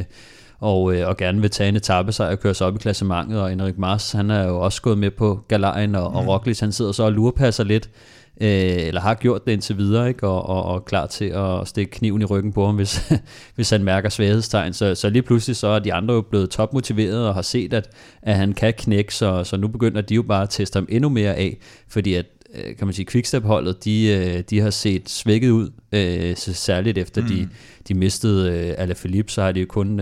og gerne vil tage en etapesejr og køre sig op i klassementet, og Enric Mas, han er jo også gået med på galejen, og Roglic, han sidder så og lurepasser lidt, eller har gjort det indtil videre, ikke? Og klar til at stikke kniven i ryggen på ham, hvis han mærker svaghedstegn. Så lige pludselig så er de andre jo blevet topmotiveret og har set, at han kan knække, så nu begynder de jo bare at teste ham endnu mere af, fordi at, kan man sige, Quickstep-holdet, de har set svækket ud, særligt efter de mistede Alaphilippe, så har de jo kun,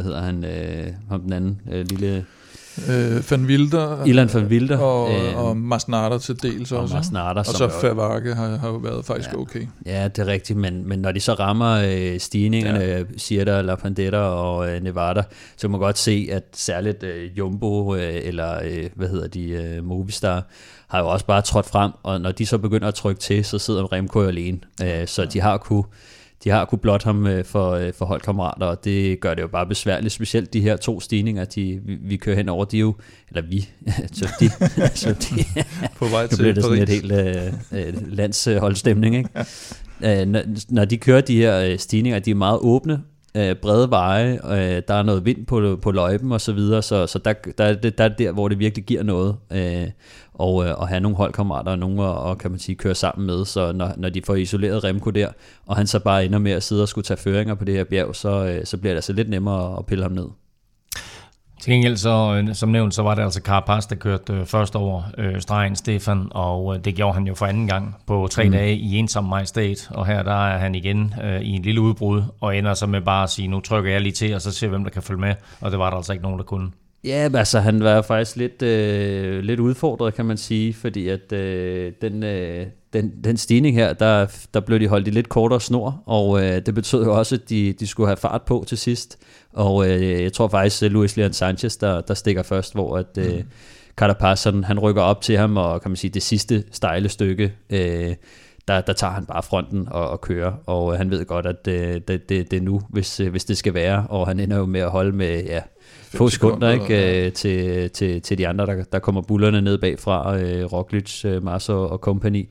ham den anden lille... Van Wilder, Ilan van Wilder og Masnada til dels også, og så Vervaeke har jo været faktisk okay. Ja, det er rigtigt, men når de så rammer stigningerne, Sierra, La Pandetta og Nevada, så kan man godt se, at særligt Jumbo eller Movistar har jo også bare trådt frem, og når de så begynder at trykke til, så sidder Remco alene, så de har kunnet blotte ham for holdkammerater, og det gør det jo bare besværligt, specielt de her 2 stigninger, vi kører hen over, de jo, eller vi, så de på vej til bliver det sådan et helt landsholdstemning, ikke? Når de kører de her stigninger, de er meget åbne, brede veje, der er noget vind på løjpen og så videre, så der er det der, hvor det virkelig giver noget, og have nogle holdkammerater og nogen at kan man sige, køre sammen med, så når de får isoleret Remco der, og han så bare ender med at sidde og skulle tage føringer på det her bjerg, så bliver det altså lidt nemmere at pille ham ned. Til gengæld, så, som nævnt, så var det altså Carapaz, der kørte først over stregen, Stefan, og det gjorde han jo for anden gang på 3 dage i ensom majestat, og her der er han igen i en lille udbrud, og ender så med bare at sige, nu trykker jeg lige til, og så ser hvem der kan følge med, og det var der altså ikke nogen, der kunne. Ja, altså han var faktisk lidt udfordret, kan man sige, fordi at den stigning her, der blev de holdt i lidt kortere snor, og det betød jo også, at de skulle have fart på til sidst, og jeg tror faktisk, Luis Leon Sanchez, der stikker først, hvor at Carapaz, han rykker op til ham, og kan man sige, det sidste stejle stykke, der tager han bare fronten og kører, og han ved godt, at det er nu, hvis det skal være, og han ender jo med at holde med få sekunder, ikke, til de andre, der kommer bullerne ned bagfra, Roglic, Mas og company.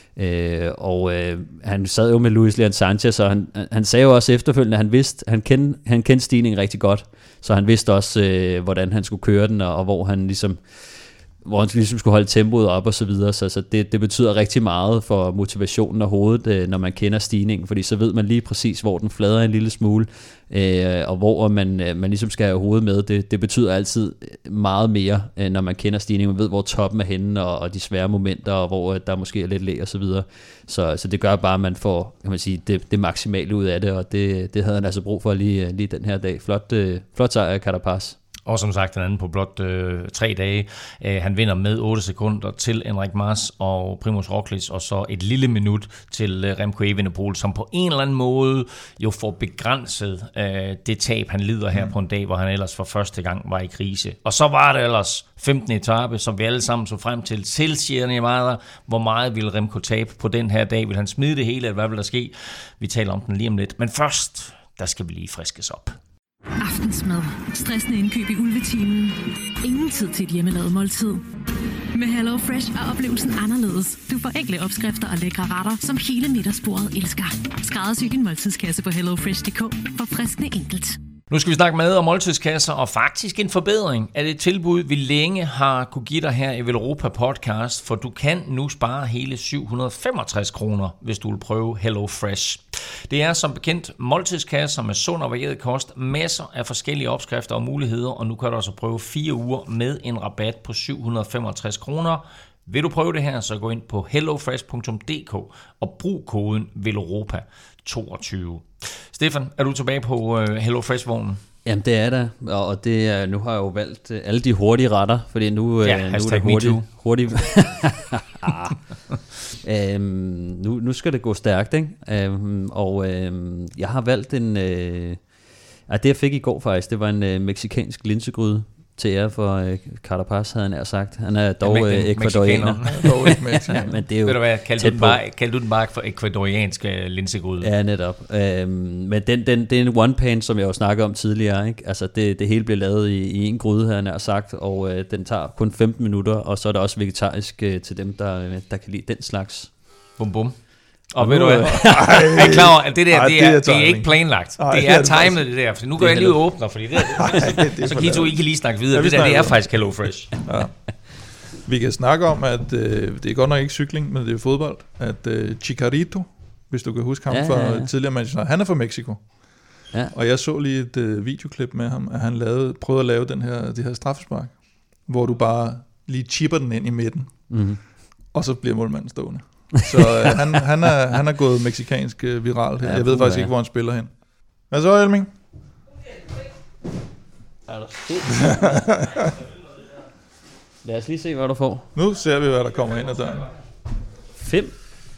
Han sad jo med Luis Leon Sanchez, og han sagde jo også efterfølgende, at han kendte stigningen rigtig godt, så han vidste også, hvordan han skulle køre den, og hvor han ligesom skulle holde tempoet op og så videre, så det betyder rigtig meget for motivationen og hovedet, når man kender stigningen, fordi så ved man lige præcis, hvor den flader en lille smule, og hvor man ligesom skal have hovedet med. Det betyder altid meget mere, når man kender stigningen, man ved, hvor toppen er henne, og de svære momenter, og hvor der måske er lidt læg og så videre. Så det gør bare, at man får, kan man sige, det maksimale ud af det, og det havde han altså brug for lige den her dag. Flot sejr af Carapaz. Og som sagt, den anden på blot 3 dage. Han vinder med 8 sekunder til Enric Mas og Primož Roglič, og så et lille minut til Remco Evenepoel, som på en eller anden måde jo får begrænset det tab, han lider her på en dag, hvor han ellers for første gang var i krise. Og så var det ellers 15. etape, som vi alle sammen så frem til Sierra Nevada. Hvor meget ville Remco tabe på den her dag? Vil han smide det hele, eller hvad vil der ske? Vi taler om den lige om lidt. Men først, der skal vi lige friskes op. Aftensmad. Stressende indkøb i ulvetimen. Ingen tid til et hjemmelavet måltid. Med Hello Fresh er oplevelsen anderledes. Du får enkle opskrifter og lækre retter, som hele middagsbordet elsker. Skræddersy din måltidskasse på hellofresh.dk for friskende enkelt. Nu skal vi snakke med om måltidskasser, og faktisk en forbedring af det tilbud, vi længe har kunne give dig her i Velropa Podcast, for du kan nu spare hele 765 kroner, hvis du vil prøve Hello Fresh. Det er som bekendt måltidskasser med sund og varieret kost, masser af forskellige opskrifter og muligheder, og nu kan du altså prøve 4 uger med en rabat på 765 kroner. Vil du prøve det her, så gå ind på hellofresh.dk og brug koden VELOROPA22. Stefan, er du tilbage på HelloFresh-vognen? Jamen det er der, og det er, nu har jeg jo valgt alle de hurtige retter, fordi nu er det hurtigt. Nu skal det gå stærkt, ikke? Jeg har valgt det jeg fik i går faktisk, det var en mexikansk linsegryde til ære for Carapaz, havde han nær sagt. Han er dog ekvadorianer. Ja, men det er jo ved du hvad, kaldte du den bare for ekvadoriansk linsegryde? Ja, netop. Men det er en one-pan, som jeg jo snakkede om tidligere. Ikke? Altså det hele bliver lavet i en gryde, havde han nær sagt, og den tager kun 15 minutter, og så er der også vegetarisk til dem, der kan lide den slags. Bum bum. Og ved du hvad, er I klar over, at det er ikke planlagt. Det er timet det der, for nu går jeg lige og åbner, fordi så kan I to ikke lige snakke videre. Det er faktisk HelloFresh. Ja. Vi kan snakke om, at det er godt nok ikke cykling, men det er fodbold, at Chicharito, hvis du kan huske ham fra tidligere Manchester, han er fra Mexico. Ja. Og jeg så lige et videoklip med ham, at han prøvede at lave det her straffespark, hvor du bare lige chipper den ind i midten, og så bliver målmanden stående. Så han er gået mexikansk viralt her. Jeg ved faktisk ikke, hvor han spiller hen. Hvad så, Elming? Lad os lige se, hvad du får. Nu ser vi, hvad der kommer ind ad døren. 5.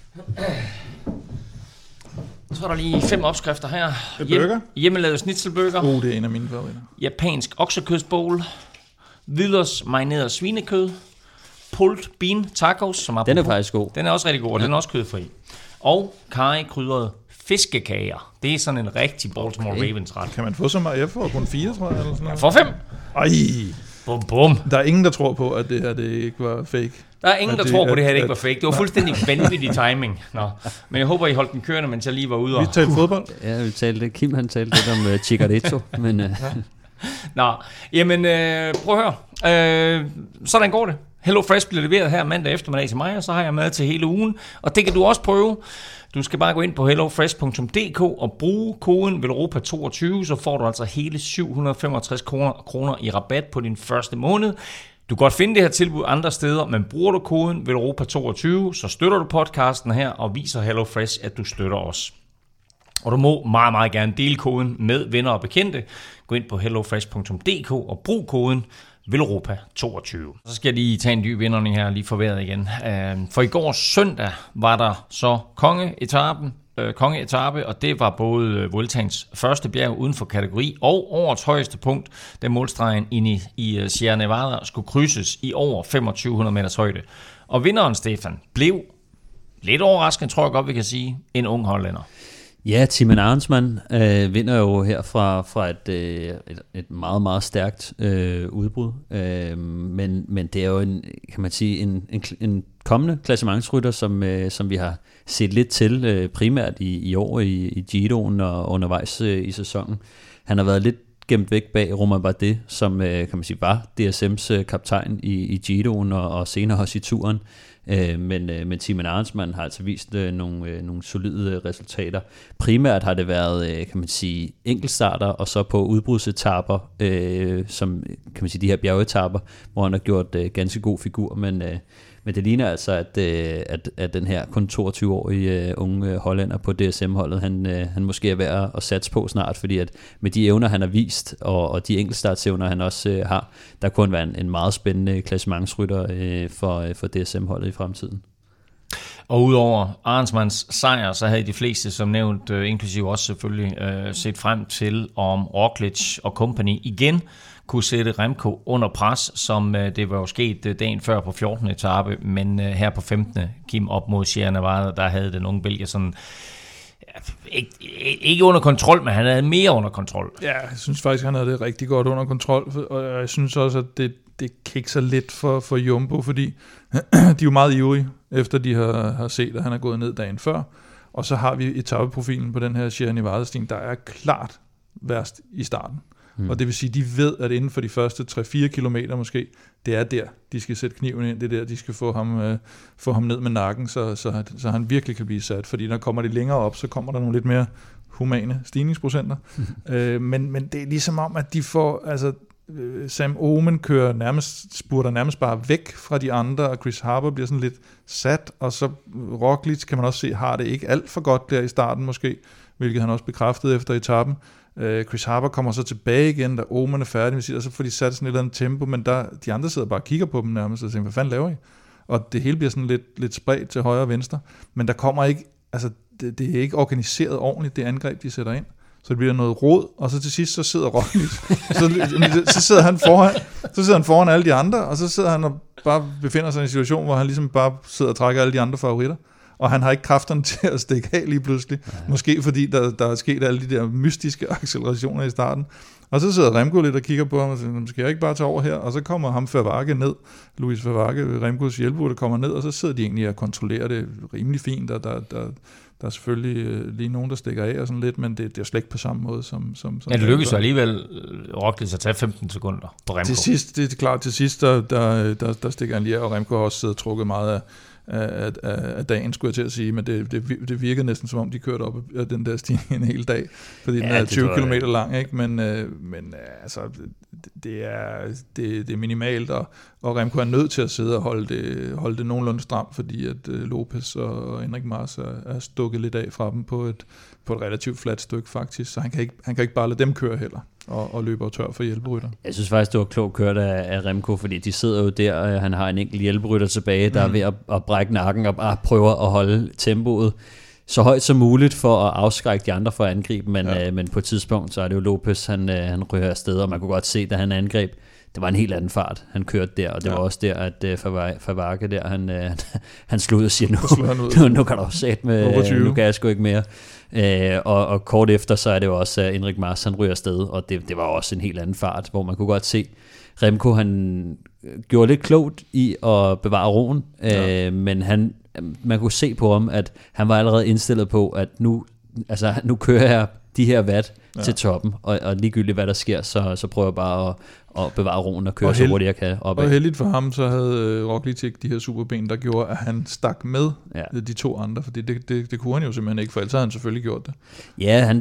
Så er der lige 5 opskrifter her. Burger? Hjemmelavet schnitzelburger. Det er en af mine favoritter. Japansk oksekødsbowl. Hvidløgs marineret svinekød. Pulled bean tacos, som den er faktisk god. Den er også rigtig god, og den er også kødfri. Og curry-krydrede fiskekager. Det er sådan en rigtig Baltimore Ravens ret. Kan man få så meget? Jeg får kun 4, tror jeg. Eller sådan noget. Jeg får 5. Ej. Bum, bum. Der er ingen, der tror på, at det her det ikke var fake. Der er ingen, der tror på, at det her ikke var fake. Det var fuldstændig vanvittig timing. Nå. Men jeg håber, I holdt den kørende, mens jeg lige var ude. Vi talte fodbold. Ja, Kim han talte lidt om Chicharito. Men, Nå, jamen prøv at høre. Sådan går det. HelloFresh bliver leveret her mandag eftermiddag til mig, og så har jeg mad til hele ugen. Og det kan du også prøve. Du skal bare gå ind på hellofresh.dk og bruge koden VELOROPA22, så får du altså hele 765 kroner i rabat på din første måned. Du kan godt finde det her tilbud andre steder, men bruger du koden VELOROPA22, så støtter du podcasten her og viser HelloFresh, at du støtter os. Og du må meget, meget gerne dele koden med venner og bekendte. Gå ind på hellofresh.dk og brug koden VELOROPA22. Så skal jeg lige tage en dyb indånding her, lige for vejret igen. For i går søndag var der så kongeetape, og det var både Vueltaens første bjerg uden for kategori, og årets højeste punkt, da målstregen inde i Sierra Nevada skulle krydses i over 2500 meters højde. Og vinderen, Stefan, blev lidt overraskende, tror jeg godt, vi kan sige, en ung hollænder. Ja, Thymen Arensman vinder jo her fra et meget, meget stærkt udbrud. Men det er jo kan man sige, en kommende klassementsrytter, som vi har set lidt til primært i år i Giroen og undervejs i sæsonen. Han har været lidt gemt væk bag Romain Bardet, som kan man sige var DSM's kaptajn i Giroen og senere også i turen. Men Thymen Arensman har altså vist nogle solide resultater. Primært har det været, kan man sige, enkeltstarter, og så på udbrudsetapper, som kan man sige de her bjergetapper, hvor han har gjort ganske god figur, men det ligner altså, at den her kun 22-årige unge hollænder på DSM-holdet, han måske er værd at satse på snart, fordi at med de evner, han har vist, og de enkeltstartsevner, han også har, der kunne være en meget spændende klassementsrytter for DSM-holdet i fremtiden. Og udover Arensmans sejr, så havde de fleste, som nævnt, inklusive også selvfølgelig, set frem til, om Roglic og company igen kunne sætte Remco under pres, som det var jo sket dagen før på 14. etape, men her på 15. Kim op mod Sierra Nevada, der havde den unge belgier sådan, ikke under kontrol, men han havde mere under kontrol. Ja, jeg synes faktisk, han havde det rigtig godt under kontrol, og jeg synes også, at det kikser lidt for Jumbo, fordi de er jo meget ivrige, efter de har set, at han er gået ned dagen før, og så har vi etapeprofilen på den her Sierra Nevada-stien, der er klart værst i starten. Og det vil sige, de ved, at inden for de første 3-4 kilometer måske, det er der, de skal sætte kniven ind, det er der, de skal få ham ned med nakken, så han virkelig kan blive sat, fordi når kommer de længere op, så kommer der nogle lidt mere humane stigningsprocenter. Men det er ligesom om, at de får, altså Sam Omen spurter nærmest bare væk fra de andre, og Chris Harper bliver sådan lidt sat, og så Roglic kan man også se, har det ikke alt for godt der i starten måske, hvilket han også bekræftede efter etappen. Chris Harper kommer så tilbage igen, da Omen er færdig, og så får de sat sådan et eller andet tempo, men de andre sidder bare og kigger på dem nærmest, og tænker, hvad fanden laver I? Og det hele bliver sådan lidt spredt til højre og venstre, men der kommer ikke, altså det er ikke organiseret ordentligt, det angreb, de sætter ind. Så det bliver noget rod, og så til sidst, så sidder Roglic, så sidder han foran alle de andre, og så sidder han og bare befinder sig i en situation, hvor han ligesom bare sidder og trækker alle de andre favoritter, og han har ikke kræfterne til at stikke af lige pludselig, måske fordi der er sket alle de der mystiske accelerationer i starten, og så sidder Remco lidt og kigger på ham og siger, skal jeg ikke bare tage over her, og så kommer ham Vervaeke ned, Luis Vervaeke, Remcos hjælperytter kommer ned, og så sidder de egentlig og kontrollerer det rimelig fint, og der er selvfølgelig lige nogen, der stikker af og sådan lidt, men det er slet ikke på samme måde som ja, det lykkes jo alligevel Roglic at tage 15 sekunder på Remco. Til sidst, det er klart, der stikker han lige af, og Remco har også siddet og trukket meget af dagen, skulle jeg til at sige, men det virkede næsten som om, de kørte op af den der stigning en hel dag, fordi den er 20 km lang, ikke? Men altså, det er minimalt, og Remco er nødt til at sidde og holde det nogenlunde stramt, fordi at Lopez og Enric Mas er stukket lidt af fra dem på et relativt fladt stykke faktisk, så han kan ikke bare lade dem køre heller. Og løber tør for hjælperytter. Jeg synes faktisk, det var klogt kørt af Remco, fordi de sidder jo der, og han har en enkelt hjælperytter tilbage, der er ved at brække nakken og bare prøver at holde tempoet så højt som muligt for at afskrække de andre for at angribe, men på et tidspunkt, så er det jo Lopez, han ryger afsted, og man kunne godt se, da han angreb, det var en helt anden fart, han kørte der, og det var også der, at Vervaeke der, han slog ud og siger, nu kan du sætte med, nu kan jeg sgu ikke mere. Og kort efter, så er det jo også, at Enric Mas, han ryger afsted, og det var også en helt anden fart, hvor man kunne godt se, Remco, han gjorde lidt klogt i at bevare roen, men man kunne se på ham, at han var allerede indstillet på, at nu kører jeg de her watt til toppen, og ligegyldigt hvad der sker, så prøver jeg bare at bevare roen og køre så hurtigt jeg kan opad. Og heldigt for ham, så havde Roglic de her superben, der gjorde, at han stak med de to andre, fordi det kunne han jo simpelthen ikke, for ellers havde han selvfølgelig gjort det. Ja,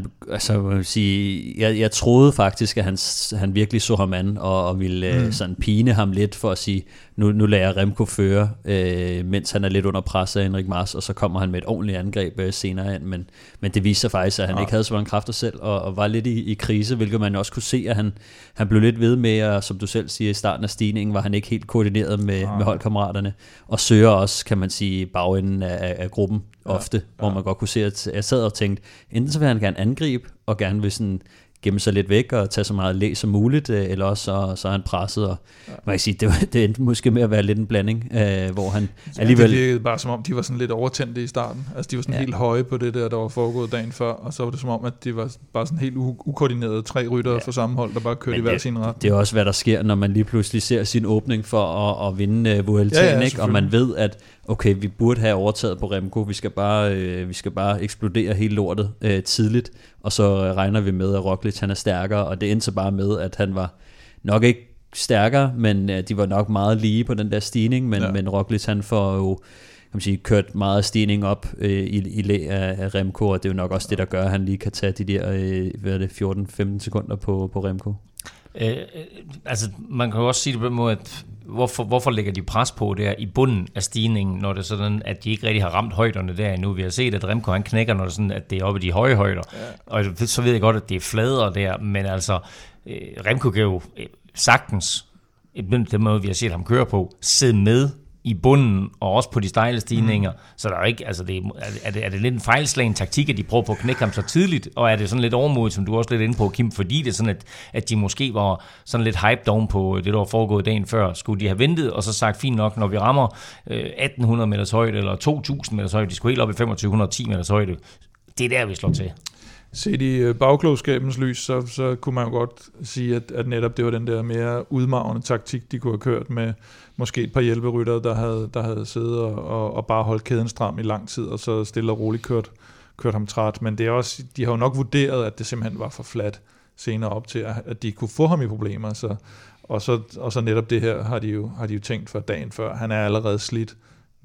jeg troede faktisk, at han virkelig så ham an, og ville sådan pine ham lidt for at sige, nu lader jeg Remco føre, mens han er lidt under pres af Enric Mas, og så kommer han med et ordentligt angreb senere ind, men det viser sig faktisk, at han ikke havde så mange kræfter selv, og var lidt i krise, hvilket man også kunne se, at han blev lidt ved med, og som du selv siger, i starten af stigningen var han ikke helt koordineret med holdkammeraterne, og søger også, kan man sige, bagenden af gruppen ofte, hvor man godt kunne se, at jeg sad og tænkte, enten så vil han gerne angribe, og gerne vil sådan gemme sig lidt væk og tage så meget læ som muligt, eller også så er han presset, og man kan sige, det endte måske med at være lidt en blanding, hvor han alligevel... Det virkede bare som om, de var sådan lidt overtændte i starten. Altså, de var sådan helt høje på det der var foregået dagen før, og så var det som om, at de var bare sådan helt ukoordinerede 3 ryttere for samme hold, der bare kørte i hver sin ret. Det er også, hvad der sker, når man lige pludselig ser sin åbning for at vinde Vueltaen, ikke? Og man ved, at okay, vi burde have overtaget på Remco, vi skal bare eksplodere hele lortet tidligt, og så regner vi med, at Roglic han er stærkere, og det endte så bare med, at han var nok ikke stærkere, men de var nok meget lige på den der stigning, men Roglic han får jo, kan man sige, kørt meget stigning op i læ af Remco, og det er jo nok også det, der gør, at han lige kan tage de der 14-15 sekunder på Remco. Altså, man kan jo også sige det på den måde, at hvorfor lægger de pres på der i bunden af stigningen, når det er sådan, at de ikke rigtig har ramt højderne der endnu. Vi har set, at Remco han knækker, når det er sådan, at det er oppe i de høje højder. Og så ved jeg godt, at det er fladere der, men altså, Remco kan jo sagtens, den måde vi har set ham køre på, sidde med i bunden, og også på de stejle stigninger, så der er ikke, altså er det lidt en fejlslagen taktik, at de prøver på at knække ham så tidligt, og er det sådan lidt overmodigt, som du også lidt inde på, Kim, fordi det er sådan, at de måske var sådan lidt hyped oven på det, der var foregået dagen før, skulle de have ventet, og så sagt, fint nok, når vi rammer 1800 meters højde, eller 2000 meters højde, de skulle helt op i 2510 meters højde, det er der, vi slår til. Set i bagklogskabens lys, så kunne man jo godt sige, at netop det var den der mere udmagende taktik, de kunne have kørt med måske et par hjælperyttere, der havde siddet og bare holdt kæden stram i lang tid, og så stille og roligt kørt ham træt. Men det er også, de har jo nok vurderet, at det simpelthen var for fladt senere op til, at de kunne få ham i problemer. Og så netop det her har de jo tænkt for dagen før. Han er allerede slidt.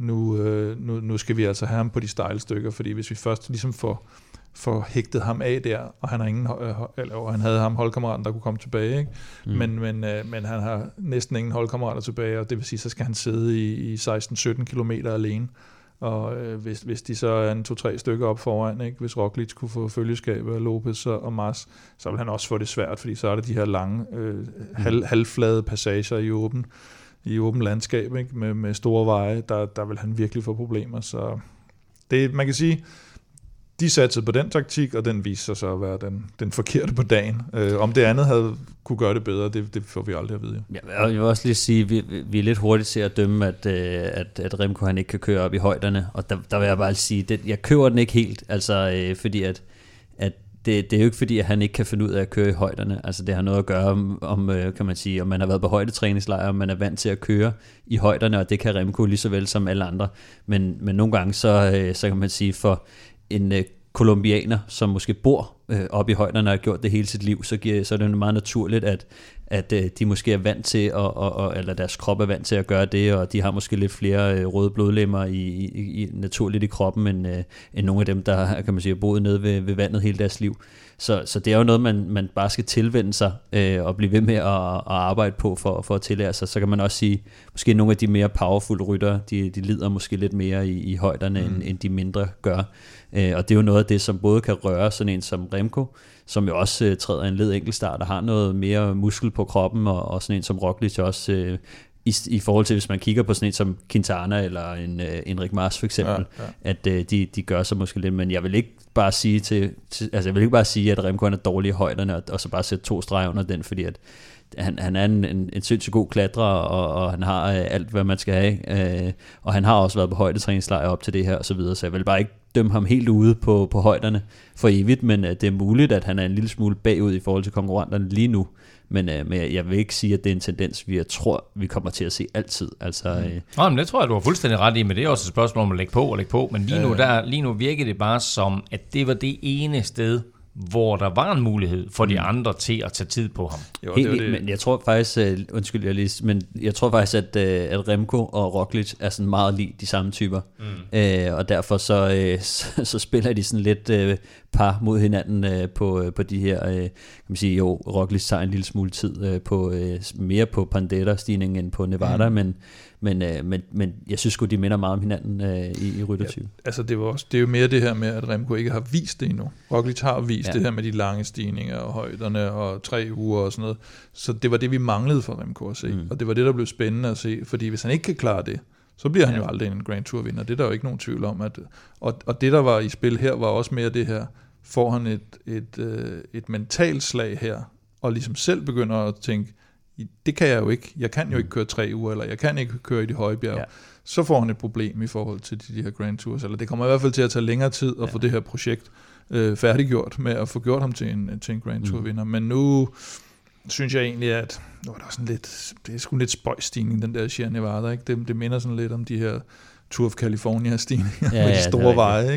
nu skal vi altså have ham på de stejle stykker, fordi hvis vi først ligesom får hægtet ham af der, og han havde ham holdkammeraten, der kunne komme tilbage, ikke? Men han har næsten ingen holdkammerater tilbage, og det vil sige, så skal han sidde i 16-17 kilometer alene. Og hvis de så er en 2-3 stykker op foran, ikke? Hvis Roglic kunne få følgeskab af Lopez og Mas, så vil han også få det svært, fordi så er det de her lange, halvflade passager i åben landskab, ikke? Med store veje, der vil han virkelig få problemer. Så det, man kan sige, de satsede på den taktik, og den viste sig så at være den forkerte på dagen. Om det andet havde kunne gøre det bedre, det får vi aldrig at vide. Ja, jeg vil også lige sige, vi er lidt hurtigt til at dømme, at Remco han ikke kan køre op i højderne, og der vil jeg bare sige, jeg køber den ikke helt, altså fordi at det er jo ikke fordi, at han ikke kan finde ud af at køre i højderne. Altså det har noget at gøre om kan man sige, om man har været på højdetræningslejr, og man er vant til at køre i højderne, og det kan Remco lige så vel som alle andre. Men nogle gange så kan man sige, for en kolumbianer, som måske bor oppe i højderne og har gjort det hele sit liv, så er det meget naturligt, at de måske er vant til, eller deres krop er vant til at gøre det, og de har måske lidt flere røde blodlemmer naturligt i kroppen, end nogle af dem, der kan man sige, har boet nede ved vandet hele deres liv. Så det er jo noget, man bare skal tilvende sig og blive ved med at arbejde på for at tillære sig. Så kan man også sige, måske nogle af de mere powerful ryttere, de lider måske lidt mere i højderne, end de mindre gør. Og det er jo noget af det, som både kan røre sådan en som Remco, som jo også træder en led enkeltstart og har noget mere muskel på kroppen, og sådan en som Roglic også, i forhold til, hvis man kigger på sådan en som Quintana eller en Enric Mas for eksempel, at de gør sig måske lidt, men jeg vil ikke bare sige, at Remco er dårlig i højderne, og så bare sætte 2 streger under den, fordi at han er en sindssygt god klatrer, og han har alt, hvad man skal have, og han har også været på højdetræningslejr op til det her, og så videre, så jeg vil bare ikke dømme ham helt ude på højderne for evigt, men det er muligt, at han er en lille smule bagud i forhold til konkurrenterne lige nu, men jeg vil ikke sige, at det er en tendens, jeg tror, vi kommer til at se altid. Altså, men det tror jeg, du har fuldstændig ret i, men det er også et spørgsmål om at lægge på, men lige nu virker det bare som, at det var det ene sted, hvor der var en mulighed for de andre til at tage tid på ham. Jo, det. Men jeg tror faktisk, jeg tror faktisk, at Remco og Roglic er sådan meget lige de samme typer. Og derfor så spiller de sådan lidt par mod hinanden på de her, kan man sige, jo, Roglic tager en lille smule tid mere på Pandetta-stigningen end på Nevada, men jeg synes sgu, de minder meget om hinanden i ryttertypen. Ja, altså det er jo mere det her med, at Remco ikke har vist det endnu. Roglic har vist det her med de lange stigninger og højderne og 3 uger og sådan noget. Så det var det, vi manglede for Remco at se. Og det var det, der blev spændende at se, fordi hvis han ikke kan klare det, så bliver han jo aldrig en Grand Tour vinder. Det er der jo ikke nogen tvivl om. Og det, der var i spil her, var også mere det her, får han et mentalt slag her, og ligesom selv begynder at tænke, det kan jeg jo ikke. Jeg kan jo ikke køre 3 uger, eller jeg kan ikke køre i de høje bjerge. Ja. Så får han et problem i forhold til de her Grand Tours. Eller det kommer i hvert fald til at tage længere tid at få det her projekt færdiggjort med at få gjort ham til en Grand Tour vinder. Men nu synes jeg egentlig, at det er sådan lidt, det er sgu lidt spøjstigning, den der Sierra Nevada, ikke? Det minder sådan lidt om de her Tour of California stigninger med de store veje,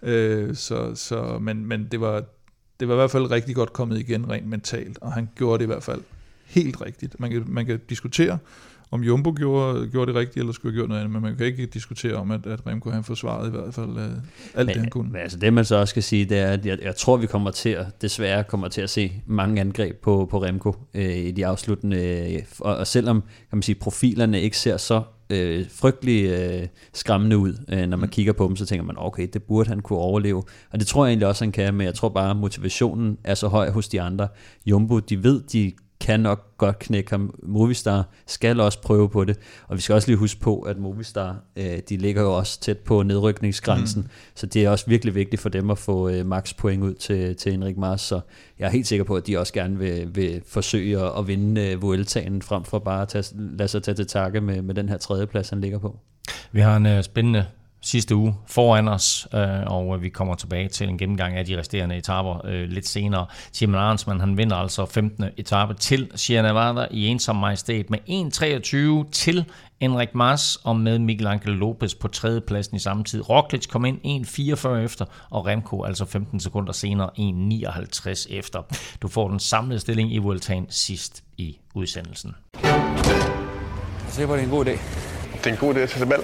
ikke? Men det var i hvert fald rigtig godt kommet igen rent mentalt, og han gjorde det i hvert fald helt rigtigt. Man kan diskutere, om Jumbo gjorde det rigtigt, eller skulle have gjort noget andet, men man kan ikke diskutere om, at Remco han forsvarede i hvert fald alt det, han kunne. Men altså det, man så også skal sige, det er, at jeg tror, vi desværre kommer til at se mange angreb på Remco i de afsluttende, og selvom, kan man sige, profilerne ikke ser så frygtelig skræmmende ud, når man kigger på dem, så tænker man, okay, det burde han kunne overleve, og det tror jeg egentlig også, han kan, men jeg tror bare, motivationen er så høj hos de andre. Jumbo, de ved, de kan nok godt knække ham. Movistar skal også prøve på det, og vi skal også lige huske på, at Movistar, de ligger jo også tæt på nedrykningsgrænsen, så det er også virkelig vigtigt for dem at få max point ud til Enric Mas, så jeg er helt sikker på, at de også gerne vil forsøge at vinde Vueltaen, frem for bare at lade sig tage til takke med den her 3. plads, han ligger på. Vi har en spændende sidste uge foran os, og vi kommer tilbage til en gennemgang af de resterende etaper lidt senere. Thymen Arensman, han vinder altså 15. etape til Sierra Nevada i ensom majestæt med 1.23 til Enric Mas, og med Miguel Angel Lopez på 3. pladsen i samme tid. Roglic kom ind 1.44 efter, og Remco altså 15 sekunder senere 1.59 efter. Du får den samlede stilling i Vueltaen sidst i udsendelsen. Se, hvor det er en god idé. Det er en god idé til Malaga.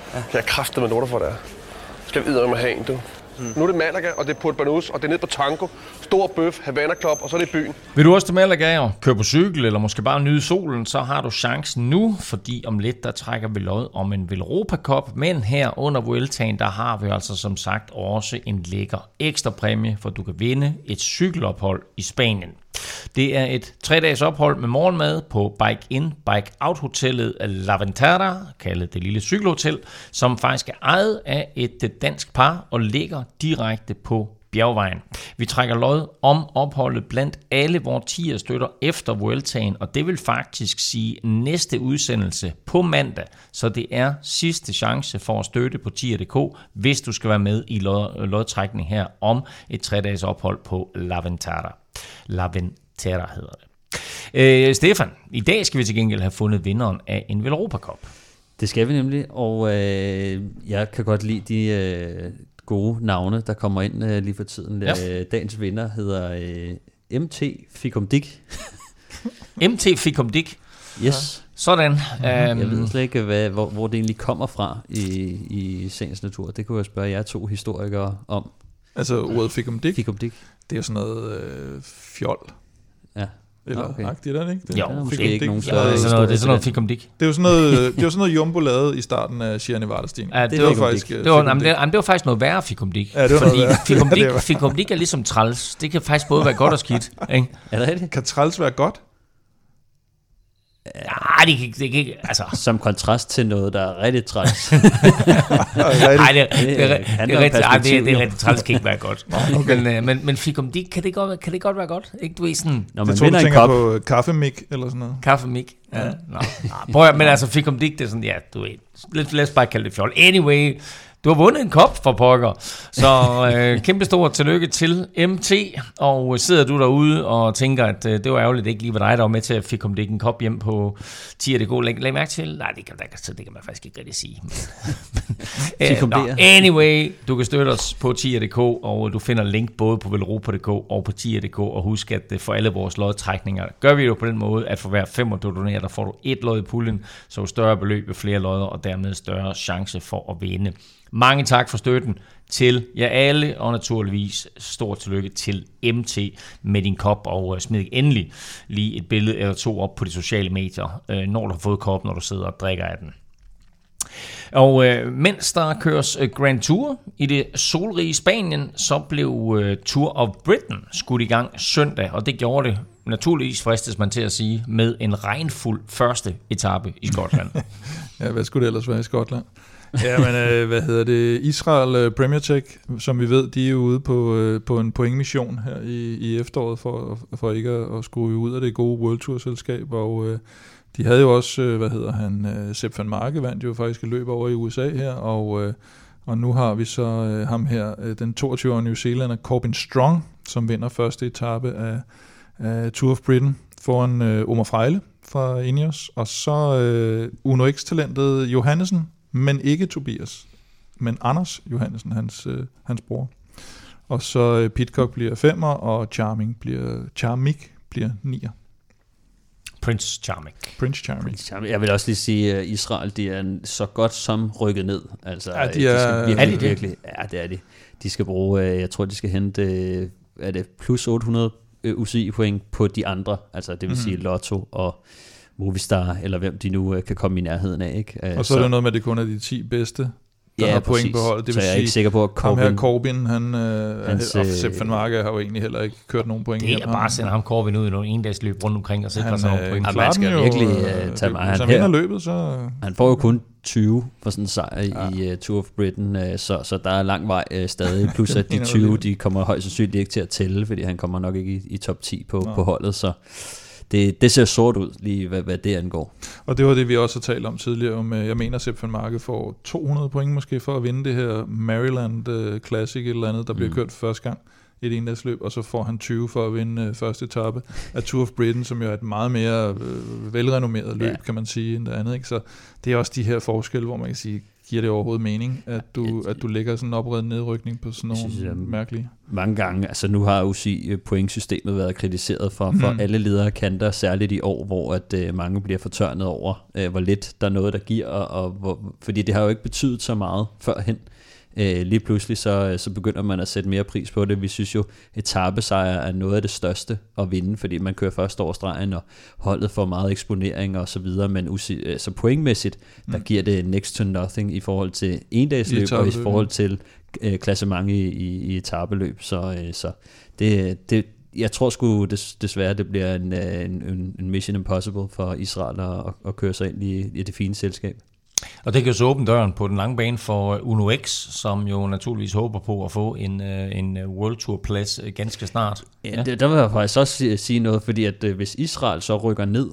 Ja. Jeg er kraftet med noter for det her. Skal vi med have en, du. Nu er det Malaga, og det er Puerto Banús, og det er nede på Tango. Stor bøf, Havana Club, og så er det i byen. Vil du også til Malaga og køre på cykel, eller måske bare nyde solen, så har du chancen nu, fordi om lidt, der trækker vi lod om en Velropa Cup. Men her under Vueltaen, der har vi altså som sagt også en lækker ekstra præmie, for du kan vinde et cykelophold i Spanien. Det er et 3-dages ophold med morgenmad på Bike In, Bike Out hotellet La Ventana, kaldet det lille cykelhotel, som faktisk er ejet af et dansk par og ligger direkte på bjergvejen. Vi trækker lod om opholdet blandt alle vores tierstøtter efter Vueltaen, og det vil faktisk sige næste udsendelse på mandag, så det er sidste chance for at støtte på tier.dk, hvis du skal være med i lodtrækning her om et 3-dages ophold på La Ventana. La Ventana hedder det. Stefan, i dag skal vi til gengæld have fundet vinderen af en Velropa Cup. Det skal vi nemlig, og jeg kan godt lide de gode navne, der kommer ind lige for tiden. Ja. Dagens vinder hedder MT Ficumdic. MT Ficumdic? Yes. Sådan. Jeg ved slet ikke, hvor det egentlig kommer fra i sagens natur. Det kunne jeg spørge jer to historikere om. Altså ordet Ficumdic? Ficumdic. Det er sådan noget fjol. Ja. Eller agtigt, er det ikke? Det jo, måske ikke nogen større. Det er sådan noget Ficumdic. Det er jo sådan noget Jumbo lavede i starten af Sierra Nevada-stigen. Ja, det var faktisk det var faktisk noget værre Ficumdic. Ja, fordi Ficumdic er ligesom træls. Det kan faktisk både være godt og skidt. Ikke? Er det rigtigt? Kan træls være godt? Ja, det kan ikke, altså. Som kontrast til noget, der er rigtig træls. Nej, det er rigtig træls, kan ikke være godt. Okay. Men Ficumdic, kan det godt være godt? Ikke, du er sådan... Når man vinder en kop på kaffemik eller sådan noget. Kaffemik, ja. Prøv at, men altså Ficumdic, det er sådan, ja, du ved, lad os bare kalde det fjol. Anyway, du har vundet en kop for pokker, så kæmpe stort tillykke til MT, og sidder du derude og tænker, at det var ærgerligt, det ikke lige var dig, der var med til at fik en kop hjem på tier.dk. Læg mærke til, nej, det kan man faktisk ikke rigtig sige. Anyway, du kan støtte os på tier.dk, og du finder link både på velropa.dk og på tier.dk, og husk, at for alle vores lodtrækninger gør vi jo på den måde, at for hver 5 du donerer, der får du 1 lod i puljen, så større beløb ved flere lodder, og dermed større chance for at vinde. Mange tak for støtten til jer alle, og naturligvis stort tillykke til MT med din kop, og smid endelig lige et billede eller to op på de sociale medier, når du har fået koppen, når du sidder og drikker af den. Og mens der køres Grand Tour i det solrige Spanien, så blev Tour of Britain skudt i gang søndag, og det gjorde det naturligvis, fristes man til at sige, med en regnfuld første etape i Skotland. Ja, hvad skulle det ellers være i Skotland? Ja, men Israel Premier Tech, som vi ved, de er ude på en pointmission her i efteråret for ikke at skulle ud af det gode World Tour selskab, og de havde jo også, Sepp van Marke vandt jo faktisk et løb over i USA her, og nu har vi så ham her, den 22-årige New Zealander Corbin Strong, som vinder første etape af Tour of Britain foran Omar Frejle fra Ineos, og så Uno X-talentet Johannesen, men ikke Tobias, men Anders Johannesen, hans bror. Og så Pidcock bliver 5'er, og Charmik bliver 9'er. Prince Charmik. Jeg vil også lige sige, at Israel, de er så godt som rykket ned. Altså, ja, de er virkelig. Ja, det er de. De skal bruge, jeg tror, de skal hente plus 800 UCI-point på de andre. Altså, det vil sige Lotto og Movistar, eller hvem de nu kan komme i nærheden af. Ikke? Og så er det noget med, at det kun er de 10 bedste, der har point på holdet. Det vil så jeg er ikke sikker på, at Corbin, og Sepp van Marke har jo egentlig heller ikke kørt nogen point. Det er bare at sende ham Corbin ud i nogle endagsløb rundt omkring og sikre sig nogle point. Man skal virkelig tage mig. Hvis han vinder løbet, så... Han får jo kun 20 for sådan en sejr i Tour of Britain, så der er lang vej stadig. Plus at de 20, de kommer højst sandsynligt ikke til at tælle, fordi han kommer nok ikke i top 10 på holdet, så... Det ser sort ud, lige hvad det angår. Og det var det, vi også har talt om tidligere. Jeg mener, Sepp van Marke får 200 point måske for at vinde det her Maryland Classic, et eller andet, der bliver kørt første gang i et endagsløb, og så får han 20 for at vinde første etape af Tour of Britain, som jo er et meget mere velrenommeret løb, kan man sige, end det andet. Ikke? Så det er også de her forskelle, hvor man kan sige, giver det overhovedet mening, at du lægger sådan en opreddet nedrykning på sådan nogle mærkelige? Mange gange, altså nu har UCI pointsystemet været kritiseret for alle ledere kanter, særligt i år, hvor at mange bliver fortørnet over, hvor lidt der er noget, der giver, fordi det har jo ikke betydet så meget førhen. Lige pludselig så begynder man at sætte mere pris på det. Vi synes jo, etapesejr er noget af det største at vinde, fordi man kører først over stregen, og holdet får meget eksponering og så videre, men så pointmæssigt, der giver det next to nothing i forhold til endagsløb og i forhold til klassement i etapeløb. Så det jeg tror sgu desværre, det bliver en mission impossible for Israel at køre sig ind i det fine selskab. Og det kan jo så åbne døren på den lange bane for Uno X, som jo naturligvis håber på at få en World Tour plads ganske snart. Ja. Der vil jeg faktisk også sige noget, fordi at hvis Israel så rykker ned,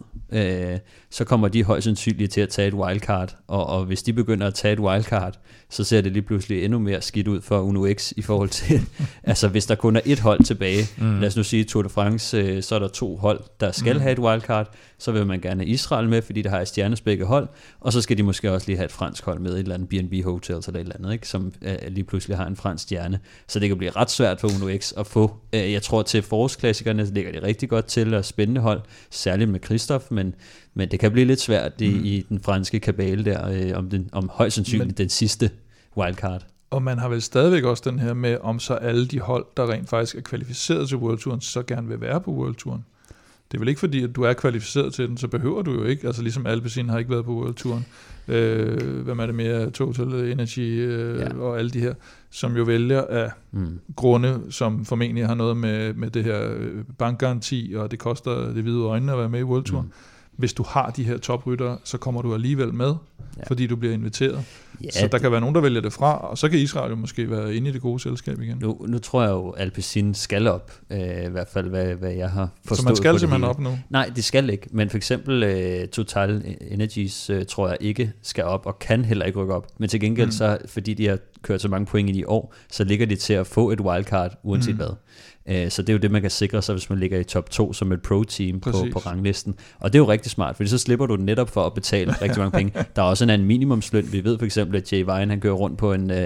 så kommer de højst sandsynligt til at tage et wildcard, og hvis de begynder at tage et wildcard, så ser det lige pludselig endnu mere skidt ud for Uno X i forhold til, altså hvis der kun er et hold tilbage, lad os nu sige Tour de France, så er der 2 hold, der skal have et wildcard, så vil man gerne have Israel med, fordi der har et stjernespækket hold, og så skal de måske også lige have et fransk hold med, et eller andet B&B Hotels eller et eller andet, ikke? Som lige pludselig har en fransk stjerne, så det kan blive ret svært for Uno X at få, jeg tror til forårsklassikerne ligger det rigtig godt til, og spændende hold, særligt med Christoph, men det kan blive lidt svært i den franske kabale der, om højst sandsynligt den sidste wildcard. Og man har vel stadigvæk også den her med, om så alle de hold, der rent faktisk er kvalificeret til World Touren, så gerne vil være på World Touren. Det er vel ikke fordi, at du er kvalificeret til den, så behøver du jo ikke. Altså ligesom Alpecin har ikke været på World Touren. Hvem er det mere? Total Energy og alle de her, som jo vælger af grunde, som formentlig har noget med det her bankgaranti, og det koster det hvide øjne at være med i World Touren. Hvis du har de her topryttere, så kommer du alligevel med, fordi du bliver inviteret. Så der kan være nogen, der vælger det fra, og så kan Israel jo måske være inde i det gode selskab igen. Nu tror jeg jo, Alpecin skal op, i hvert fald hvad jeg har forstået. Så man skal simpelthen op nu? Nej, det skal ikke, men for eksempel Total Energies tror jeg ikke skal op, og kan heller ikke rykke op. Men til gengæld, så, fordi de har kørt så mange point i år, så ligger de til at få et wildcard, uanset hvad. Så det er jo det, man kan sikre sig, hvis man ligger i top 2 som et pro-team på ranglisten. Og det er jo rigtig smart, fordi så slipper du netop for at betale rigtig mange penge. Der er også en anden minimumsløn. Vi ved for eksempel, at Jay Vine, han kører rundt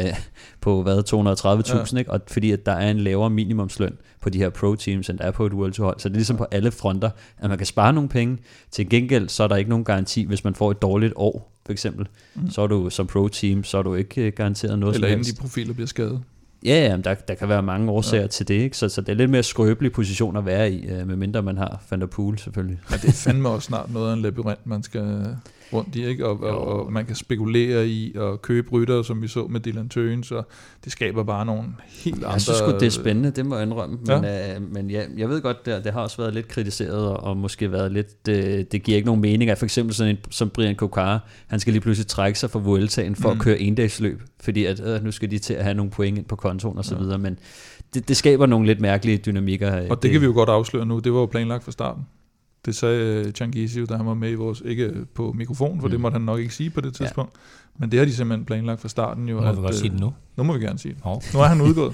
på 230.000, ikke? Og fordi at der er en lavere minimumsløn på de her pro-teams, end der er på et World Tour hold. Så det er ligesom på alle fronter, at man kan spare nogle penge. Til gengæld, så er der ikke nogen garanti, hvis man får et dårligt år, for eksempel. Så er du som pro-team, så er du ikke garanteret noget eller som helst. Eller de profiler bliver skadet. Ja, der kan være mange årsager til det, ikke? Så det er lidt mere skrøbelig position at være i, medmindre man har Van der Poel selvfølgelig. Men det er fandme også snart noget af en labyrint, man skal rundt i, ikke? Og man kan spekulere i og købe ryttere, som vi så med Dylan Teuns, så det skaber bare nogle helt andre... Jeg synes det er spændende, det må jeg indrømme, men jeg ved godt, det har også været lidt kritiseret, og måske været lidt, det giver ikke nogen mening, at for eksempel sådan en som Brian Kokar, han skal lige pludselig trække sig fra Vueltaen for at køre endagsløb, fordi at nu skal de til at have nogle point ind på kontoen og så videre, men det skaber nogle lidt mærkelige dynamikker. Og det kan vi jo godt afsløre nu, det var jo planlagt fra starten. Det sagde Changizi, da han var med i vores, ikke på mikrofon, for det måtte han nok ikke sige på det tidspunkt. Men det har de simpelthen planlagt fra starten jo. Må vi godt sige det nu? Nu må vi gerne sige det. Nu er han udgået.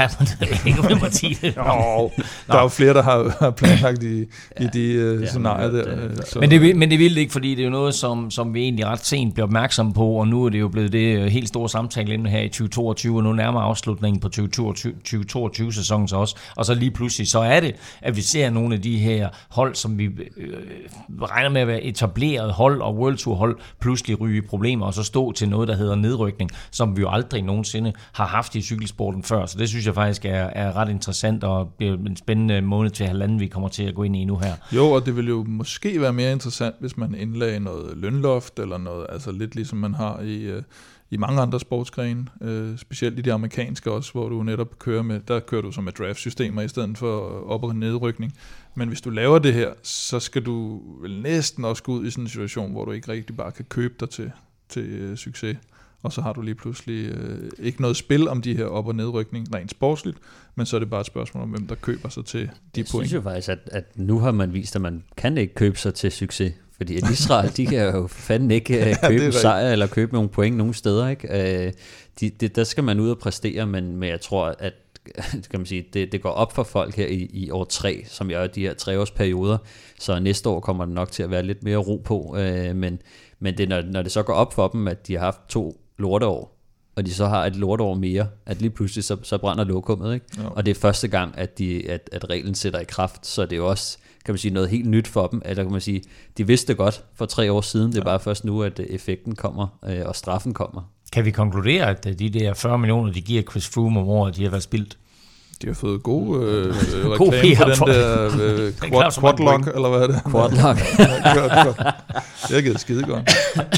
Der er jo flere, der har planlagt i de scenarier der. Men det vil det ikke, fordi det er jo noget, som vi egentlig ret sent bliver opmærksomme på, og nu er det jo blevet det helt store samtale her i 2022, og nu nærmer afslutningen på 2022-sæsonen så også. Og så lige pludselig, så er det, at vi ser nogle af de her hold, som vi regner med at være etableret hold og World Tour hold, pludselig ryge i problemer, og så stå til noget, der hedder nedrykning, som vi jo aldrig nogensinde har haft i cykelsporten før. Så det synes jeg faktisk er ret interessant, og bliver en spændende måned til halvanden, vi kommer til at gå ind i nu her. Jo, og det vil jo måske være mere interessant, hvis man indlagde noget lønloft, eller noget, altså lidt ligesom man har i mange andre sportsgrene, specielt i de amerikanske også, hvor du netop kører du så med draft-systemer i stedet for op- og nedrykning. Men hvis du laver det her, så skal du vel næsten også gå ud i sådan en situation, hvor du ikke rigtig bare kan købe dig til succes. Og så har du lige pludselig ikke noget spil om de her op- og nedrykning rent sportsligt, men så er det bare et spørgsmål om, hvem der køber sig til de point. Jeg synes jo faktisk, at nu har man vist, at man kan ikke købe sig til succes. Fordi at Israel, de kan jo fandme ikke købe en sejr eller købe nogle point nogen steder, ikke? Der skal man ud og præstere, men jeg tror, at kan man sige, det går op for folk her i år 3, som er de her 3-årsperioder, så næste år kommer det nok til at være lidt mere ro på, men det, når det så går op for dem, at de har haft 2 lorteår, og de så har et lorteår mere, at lige pludselig så brænder lokummet, ikke? Ja. Og det er første gang, at reglen sætter i kraft, så det er jo også, kan man sige, noget helt nyt for dem, eller kan man sige, de vidste godt for 3 år siden, det er bare først nu, at effekten kommer, og straffen kommer. Kan vi konkludere, at de der 40 millioner, de giver Chris Froome om året, de har været spildt? De har fået god reklame på den der quadlock, eller hvad er det? Quadlock. Det har givet skide godt.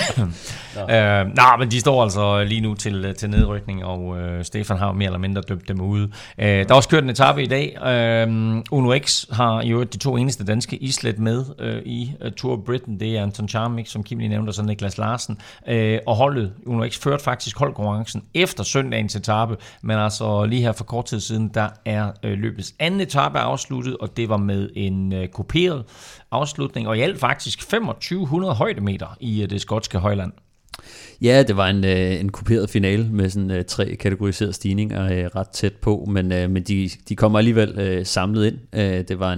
Men de står altså lige nu til nedrykning, og Stefan har mere eller mindre dømt dem ude. Der er også kørt en etape i dag. Uno X har jo de 2 eneste danske islet med i Tour of Britain. Det er Anton Charmik, som Kim lige nævnte, og så Niklas Larsen. Og holdet, Uno X, førte faktisk holdkonkurrencen efter søndagens etape, men altså lige her for kort tid siden, der er løbets anden etape afsluttet, og det var med en kuperet afslutning, og i alt faktisk 2500 højdemeter i det skotske højland. Ja, det var en kuperet finale med sådan 3 kategoriserede stigninger ret tæt på, men de kommer alligevel samlet ind. Det var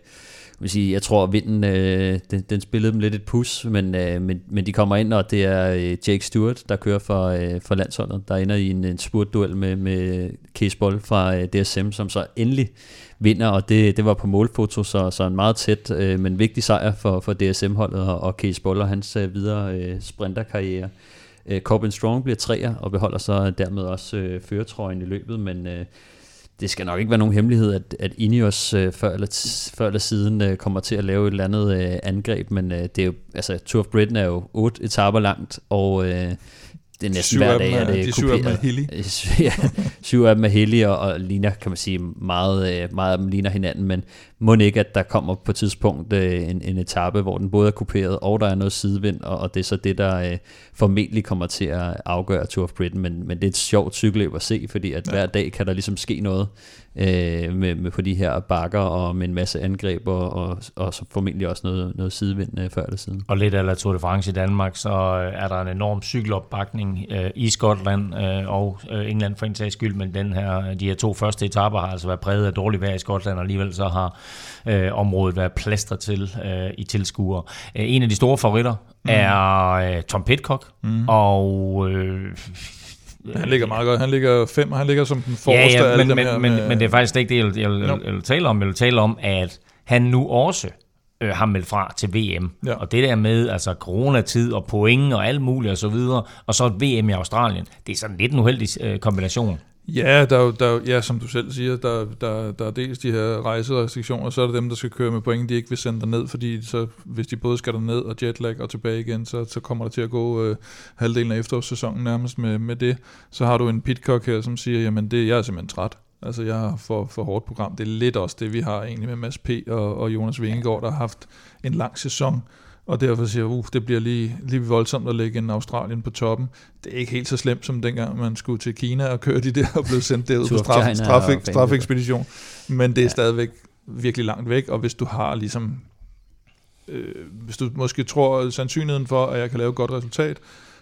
jeg tror, at vinden den spillede dem lidt et pus, men de kommer ind, og det er Jake Stewart, der kører for landsholdet, der ender i en spurtduel med Cees Bol fra DSM, som så endelig vinder, og det var på målfoto, så en meget tæt, men vigtig sejr for DSM-holdet og Cees Bol og hans videre sprinterkarriere. Corbin Strong bliver 3'er og beholder så dermed også førertrøjen i løbet, men det skal nok ikke være nogen hemmelighed, at Ineos før eller siden kommer til at lave et eller andet angreb, men det er jo, altså Tour of Britain er jo 8 etaper langt, og det er næsten hver dag, at det er 7 af dem er hellige. Ja, 7 af dem er hellige, og ligner, kan man sige, meget af dem ligner hinanden, men må ikke, at der kommer på et tidspunkt en etape, hvor den både er kuperet, og der er noget sidevind, og det er så det, der formentlig kommer til at afgøre Tour of Britain, men det er et sjovt cykelløb at se, fordi at hver dag kan der ligesom ske noget med på de her bakker, og med en masse angreb, og så formentlig også noget sidevind før eller siden. Og lidt af Tour de France i Danmark, så er der en enorm cykelopbakning i Skotland og England for en sags skyld, men de her 2 første etaper har altså været præget af dårligt vejr i Skotland, og alligevel så har området været plastret til i tilskuere. En af de store favoritter er Tom Pidcock, og han ligger meget godt. Han ligger 5, og han ligger som den forreste af alle dem her. Men det er faktisk ikke det, jeg vil tale om. Jeg vil tale om, at han nu også har meldt fra til VM. Ja. Og det der med altså coronatid og point og alt muligt og så videre, og så et VM i Australien, det er sådan lidt en uheldig kombination. Ja, der, som du selv siger, der er dels de her rejserestriktioner, og så er der dem, der skal køre med point, de ikke vil sende ned, fordi så, hvis de både skal derned og jetlag og tilbage igen, så kommer der til at gå halvdelen af efterårssæsonen nærmest med det. Så har du en Pidcock her, som siger, jamen jeg er simpelthen træt. Altså jeg har for hårdt program. Det er lidt også det, vi har egentlig med Mads P. og Jonas Vingegaard, der har haft en lang sæson. Og derfor siger jeg, det bliver lige voldsomt at lægge en Australien på toppen. Det er ikke helt så slemt som dengang, man skulle til Kina og køre de der og blev sendt derud på strafekspedition. Men det er stadigvæk virkelig langt væk, og hvis du har ligesom, hvis du måske tror sandsynligheden for, at jeg kan lave et godt resultat,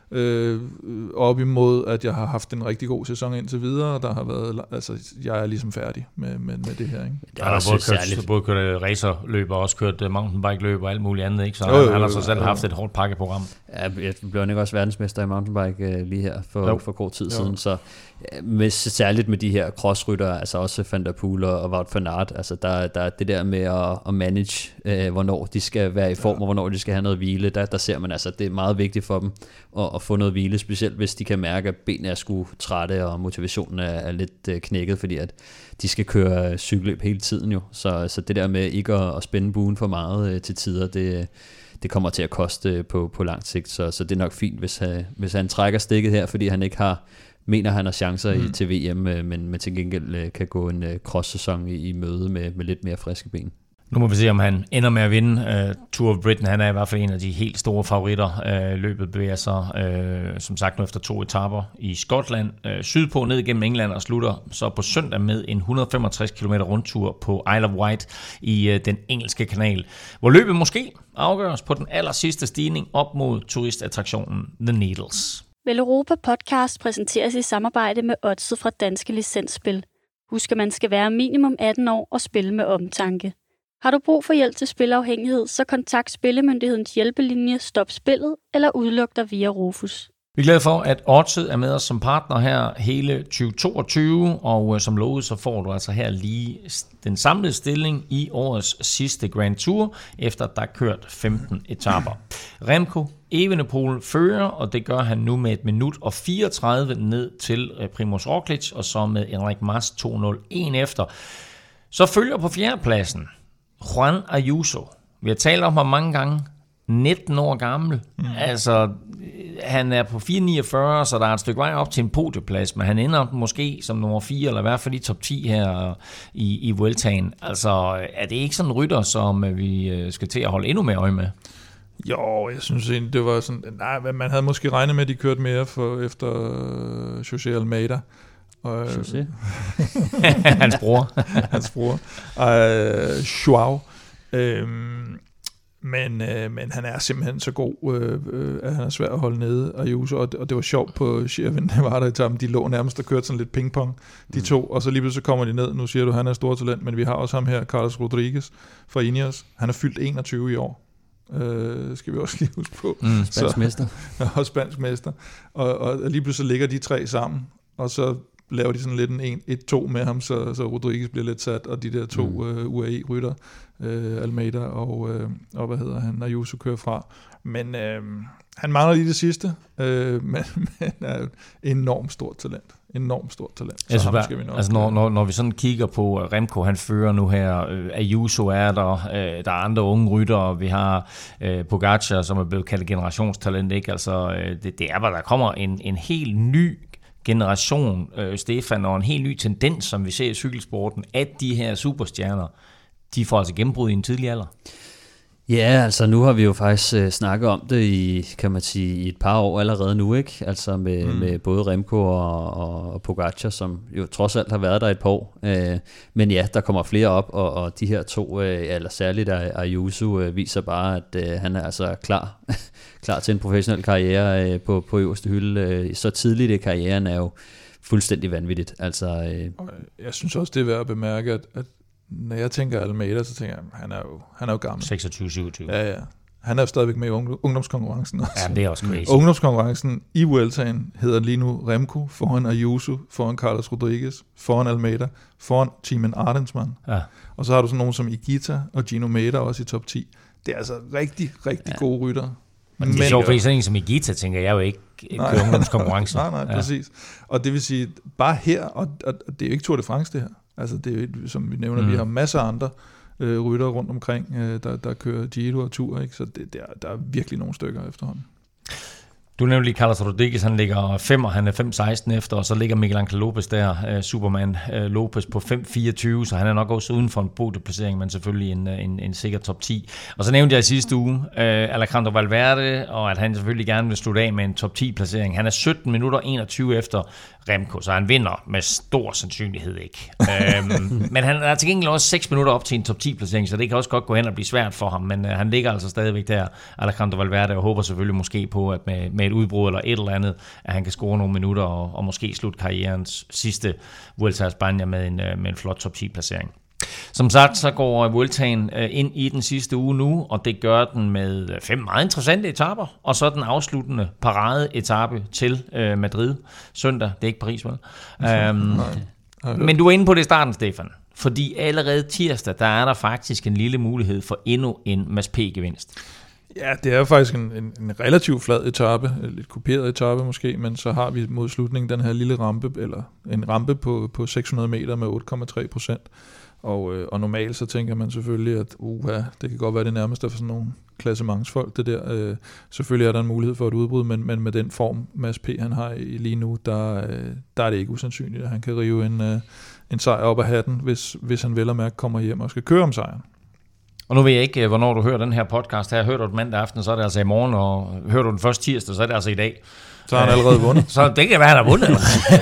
op imod, at jeg har haft en rigtig god sæson indtil videre, og der har været, altså jeg er ligesom færdig med det her, ikke? Der har både kørt racerløb og også kørt mountainbike-løb og alt muligt andet, ikke? Så han har så selv haft et hårdt pakkeprogram. Ja, jeg blev ikke også verdensmester i mountainbike lige her for kort tid siden, så særligt med de her crossrytter, altså også Van der Poel og Wout van Aert, altså der er det der med at manage, hvornår de skal være i form, og hvornår de skal have noget hvile, der ser man altså, det er meget vigtigt for dem at få noget hvile, specielt hvis de kan mærke, at benene er sgu trætte, og motivationen er lidt knækket, fordi at de skal køre cykelløb hele tiden jo, så det der med ikke at spænde buen for meget til tider, det kommer til at koste på lang sigt, så det er nok fint, hvis han trækker stikket her, fordi han ikke mener han har chancer til VM, men til gengæld kan gå en cross-sæson i møde med lidt mere friske ben. Nu må vi se, om han ender med at vinde Tour of Britain. Han er i hvert fald en af de helt store favoritter. Løbet bevæger sig, som sagt, nu efter 2 etaper i Skotland. Sydpå ned igennem England og slutter så på søndag med en 165 km rundtur på Isle of Wight i den engelske kanal, hvor løbet måske afgøres på den aller sidste stigning op mod turistattraktionen The Needles. Vel Europa Podcast præsenteres i samarbejde med Oddset fra Danske Licensspil. Husk, at man skal være minimum 18 år og spille med omtanke. Har du brug for hjælp til spilafhængighed, så kontakt Spillemyndighedens hjælpelinje Stop Spillet eller udluk dig via Rufus. Vi er glade for, at Oddset er med os som partner her hele 2022, og som lovet, så får du altså her lige den samlede stilling i årets sidste Grand Tour, efter der er kørt 15 etaper. Remco Evenepoel fører, og det gør han nu med 1 minut og 34 ned til Primož Roglič, og så med Enric Mas 2:01 efter. Så følger på fjerdepladsen Juan Ayuso. Vi har talt om ham mange gange. 19 år gammel. Altså, han er på 4:49, så der er et stykke vej op til en podieplads, men han ender måske som nummer 4, eller i hvert fald i top 10 her i Vueltaen. Altså, er det ikke sådan en rytter, som vi skal til at holde endnu mere øje med? Jo, jeg synes egentlig, det var sådan... Nej, man havde måske regnet med, at de kørte mere efter José Almeida. José? Hans bror. Hans bror. Joao. Men han er simpelthen så god, at han er svær at holde nede, Ayuso, og det var sjovt på Sierra Nevada-etappen, de lå nærmest og kørte sådan lidt pingpong, de to, og så lige pludselig kommer de ned. Nu siger du, han er stor talent, men vi har også ham her, Carlos Rodriguez fra Ineos. Han er fyldt 21 i år. Skal vi også lige huske på. Spansk mester. Og spansk mester. Og lige pludselig ligger de tre sammen, og så laver de sådan lidt en 1-2 med ham, så Rodriguez bliver lidt sat, og de der to UAE-rytter, Almeida og hvad hedder han, Ayuso kører fra. Men han mangler lige det sidste, men er et enormt stort talent. Altså når vi sådan kigger på Remco, han fører nu her, Ayuso er der er andre unge ryttere, vi har Pogačar, som er blevet kaldt generationstalent, ikke? Altså det er bare, der kommer en helt ny generation, Stefan, og en helt ny tendens, som vi ser i cykelsporten, at de her superstjerner, de får altså gennembrud i en tidlig alder. Ja, altså nu har vi jo faktisk snakket om det i et par år allerede nu, ikke? Altså med både Remco og Pogačar, som jo trods alt har været der et par år. Men ja, der kommer flere op, og de her to, eller særligt Ayuso, viser bare, at han er altså klar til en professionel karriere på øverste hylde. Så tidligt i karrieren er jo fuldstændig vanvittigt. Altså, jeg synes også, det er værd at bemærke, at når jeg tænker Almeida, så tænker jeg, han er jo gammel. 26-27. Ja. Han er jo stadigvæk med i ungdomskonkurrencen også. Ja, det er også crazy. Ungdomskonkurrencen i Vueltaen hedder lige nu Remco, foran Ayuso, foran Carlos Rodriguez, foran Almeida, foran Thymen Arensman. Ja. Og så har du sådan nogen som Higuita og Gino Mäder også i top 10. Det er altså rigtig gode rytter. Men det er sjovt, fordi sådan en som Higuita, tænker jeg jo ikke på ungdomskonkurrencen. Nej, præcis. Og det vil sige, bare her, og det er jo ikke Tour de France det her. Altså det er, som vi nævner, vi har masser af andre rytter rundt omkring, der kører Giro og Tour, ikke? Så der er virkelig nogle stykker efterhånden. Du nævnte lige Carlos Rodriguez, han ligger 5, og han er 5.16 efter, og så ligger Miguel Angel Lopez der, Superman Lopez på 5.24, så han er nok også uden for en podieplacering, men selvfølgelig en sikker top 10. Og så nævnte jeg i sidste uge Alejandro Valverde, og at han selvfølgelig gerne vil slutte af med en top 10 placering. Han er 17 minutter 21 efter Remco, så han vinder med stor sandsynlighed ikke. Men han er til gengæld også 6 minutter op til en top 10 placering, så det kan også godt gå hen og blive svært for ham, men han ligger altså stadigvæk der, Alejandro Valverde, og håber selvfølgelig måske på, at med et udbrud eller et eller andet, at han kan score nogle minutter og måske slutte karrierens sidste Vuelta a España med en flot top 10 placering. Som sagt, så går Vueltaen ind i den sidste uge nu, og det gør den med 5 meget interessante etaper, og så den afsluttende parade-etape til Madrid søndag. Det er ikke Paris, vel? Men du er inde på det i starten, Stefan. Fordi allerede tirsdag, der er der faktisk en lille mulighed for endnu en Mas P-gevinst. Ja, det er jo faktisk en relativt flad etape, lidt kuperet etape måske, men så har vi mod slutningen den her lille rampe, eller en rampe på 600 meter med 8,3%. Og normalt så tænker man selvfølgelig, at det kan godt være det nærmeste for sådan nogle klassementsfolk, det der. Selvfølgelig er der en mulighed for et udbrud, men med den form, Mas P. han har lige nu, der er det ikke usandsynligt, at han kan rive en sejr op af hatten, hvis han vel og mærke kommer hjem og skal køre om sejren. Og nu ved jeg ikke, hvornår du hører den her podcast her. Hører du det mandag aften, så er det altså i morgen, og hører du den først tirsdag, så er det altså i dag. Så har han allerede vundet. Så det kan være, han har vundet.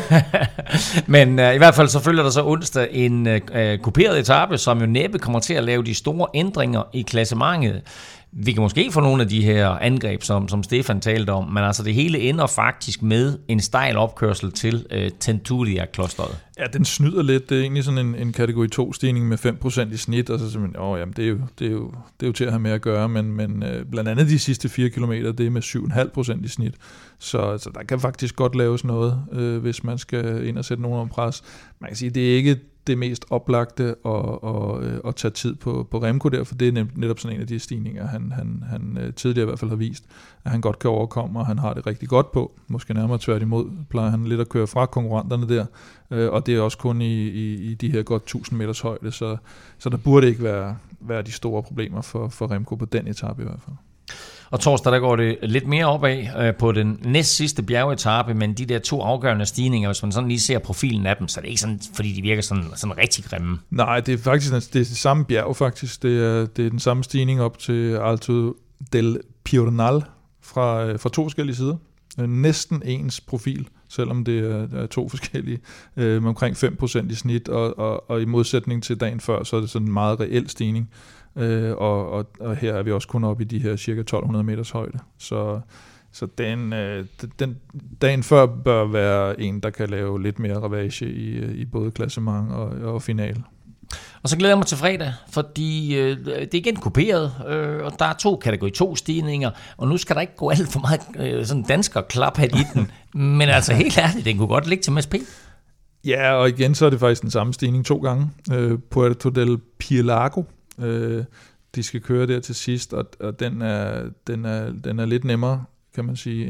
Men i hvert fald så følger der så onsdag en kuperet etape, som jo næppe kommer til at lave de store ændringer i klassementet. Vi kan måske få nogle af de her angreb, som Stefan talte om, men altså det hele ender faktisk med en stejl opkørsel til Tenturia-klosteret. Ja, den snyder lidt. Det er egentlig sådan en kategori 2-stigning med 5% i snit, og så simpelthen, jamen, det er jo til at have med at gøre, men blandt andet de sidste 4 kilometer, det er med 7,5% i snit. Så så der kan faktisk godt laves noget, hvis man skal ind og sætte nogen om pres. Man kan sige, det er ikke det mest oplagte at tage tid på Remco der, for det er netop sådan en af de stigninger, han tidligere i hvert fald har vist, at han godt kan overkomme, og han har det rigtig godt på. Måske nærmere tværtimod plejer han lidt at køre fra konkurrenterne der, og det er også kun i de her godt 1000 meters højde, så der burde ikke være de store problemer for Remco på den etape i hvert fald. Og torsdag, der går det lidt mere opad på den næst sidste bjergetape, men de der 2 afgørende stigninger, hvis man sådan lige ser profilen af dem, så er det ikke sådan, fordi de virker sådan rigtig grimme. Nej, det er faktisk det samme bjerg faktisk. Det er den samme stigning op til Alto del Piornal fra 2 forskellige sider. Næsten ens profil, selvom det er 2 forskellige, med omkring 5% i snit, og i modsætning til dagen før, så er det sådan en meget reel stigning. Og her er vi også kun oppe i de her cirka 1200 meters højde. Så den dagen før bør være en, der kan lave lidt mere ravage i både klassement og finale. Og så glæder jeg mig til fredag, fordi det er igen kuperet, og der er 2 kategori 2 stigninger, og nu skal der ikke gå alt for meget sådan dansker klaphat i den, men altså helt ærligt, den kunne godt ligge til MSP. Ja, og igen så er det faktisk den samme stigning 2 gange. Puerto del Pielago. De skal køre der til sidst, og den er lidt nemmere, kan man sige,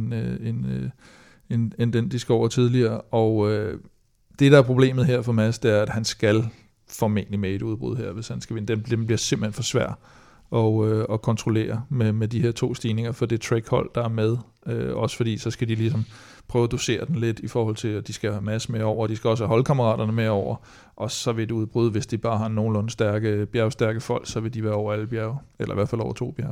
end den, de skal over tidligere. Og det, der er problemet her for Mads, det er, at han skal formentlig med et udbrud her, hvis han skal vinde. Den bliver simpelthen for svær at kontrollere med de her 2 stigninger for det trackhold, der er med. Også fordi, så skal de ligesom prøve at dosere den lidt i forhold til, at de skal have Mads med over, og de skal også have holdkammeraterne med over, og så vil det udbryde, hvis de bare har nogenlunde bjergstærke folk, så vil de være over alle bjerge, eller i hvert fald over 2 bjerge.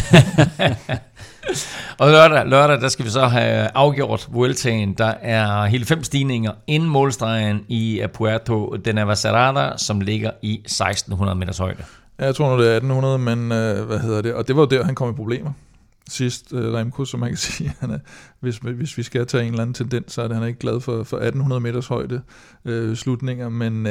Og lørdag, der skal vi så have afgjort Vueltaen. Der er hele 5 stigninger inden målstregen i Puerto de Navacerrada, som ligger i 1600 meters højde. Ja, jeg tror nu, det er 1800, men og det var jo der, han kom i problemer sidst, Remco, som man kan sige, hvis vi skal tage en eller anden tendens, så er det, han er ikke glad for 1800 meters højde slutninger, men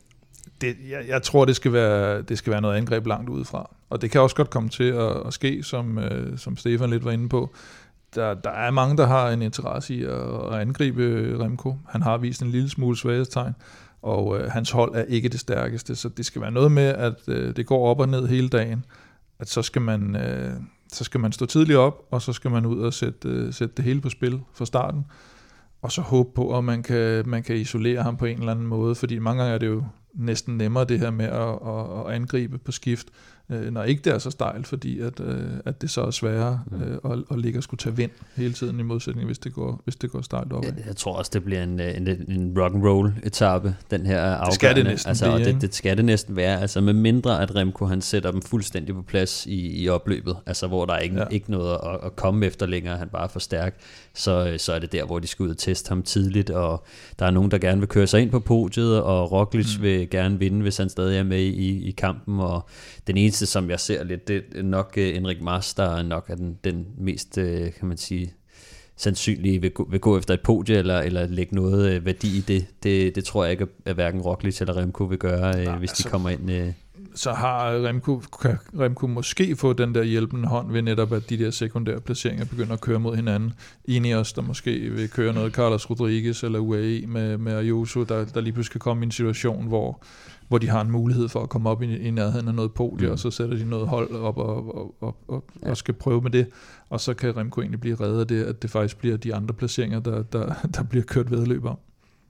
jeg tror, det skal være noget angreb langt udefra, og det kan også godt komme til at ske, som Stefan lidt var inde på. Der er mange, der har en interesse i at angribe Remco. Han har vist en lille smule svaghedstegn, og hans hold er ikke det stærkeste, så det skal være noget med, at det går op og ned hele dagen, at så skal man stå tidligt op, og så skal man ud og sætte det hele på spil fra starten, og så håbe på, at man kan isolere ham på en eller anden måde, fordi mange gange er det jo næsten nemmere det her med at angribe på skift, når ikke det er så stejlt, fordi at det så er sværere at ligge og skulle tage vind hele tiden i modsætning, hvis det går stejlt opad. Jeg tror også, det bliver en rock'n'roll etape, den her afgørende. Det skal det næsten blive, det skal det næsten være, altså med mindre at Remco han sætter dem fuldstændig på plads i opløbet, altså hvor der er ikke noget at komme efter længere, han bare er for stærk, så er det der, hvor de skal ud og teste ham tidligt, og der er nogen, der gerne vil køre sig ind på podiet, og Roglic vil gerne vinde, hvis han stadig er med i kampen, og den eneste, som jeg ser lidt, det er nok Enric Mas, der nok er den mest, kan man sige, sandsynlige vil gå efter et podie, eller lægge noget værdi i det. Det tror jeg ikke, at hverken Roglic eller Remco vil gøre, hvis de kommer ind. Så kan Remco måske få den der hjælpende hånd ved netop, at de der sekundære placeringer begynder at køre mod hinanden. Ineos, der måske vil køre noget Carlos Rodriguez eller UAE med Ayuso, der lige pludselig kan komme i en situation, hvor de har en mulighed for at komme op i nærheden af noget podie, og så sætter de noget hold op og skal prøve med det. Og så kan Remco egentlig blive reddet af det, at det faktisk bliver de andre placeringer, der bliver kørt vedløb om.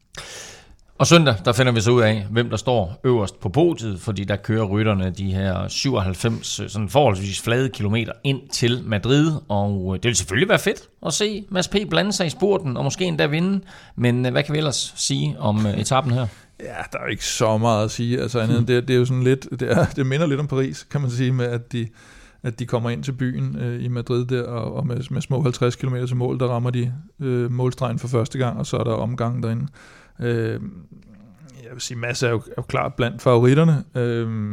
Og søndag, der finder vi så ud af, hvem der står øverst på podiet, fordi der kører rytterne de her 97 sådan forholdsvis flade kilometer ind til Madrid, og det vil selvfølgelig være fedt at se Mads P. blande sig i spurten, og måske endda vinde, men hvad kan vi ellers sige om etappen her? Ja, der er jo ikke så meget at sige, altså det er jo sådan lidt, det minder lidt om Paris, kan man sige, med at de kommer ind til byen i Madrid der, og med små 50 km til mål, der rammer de målstregen for første gang, og så er der omgang derinde. Jeg vil sige, Mads er jo klart blandt favoritterne,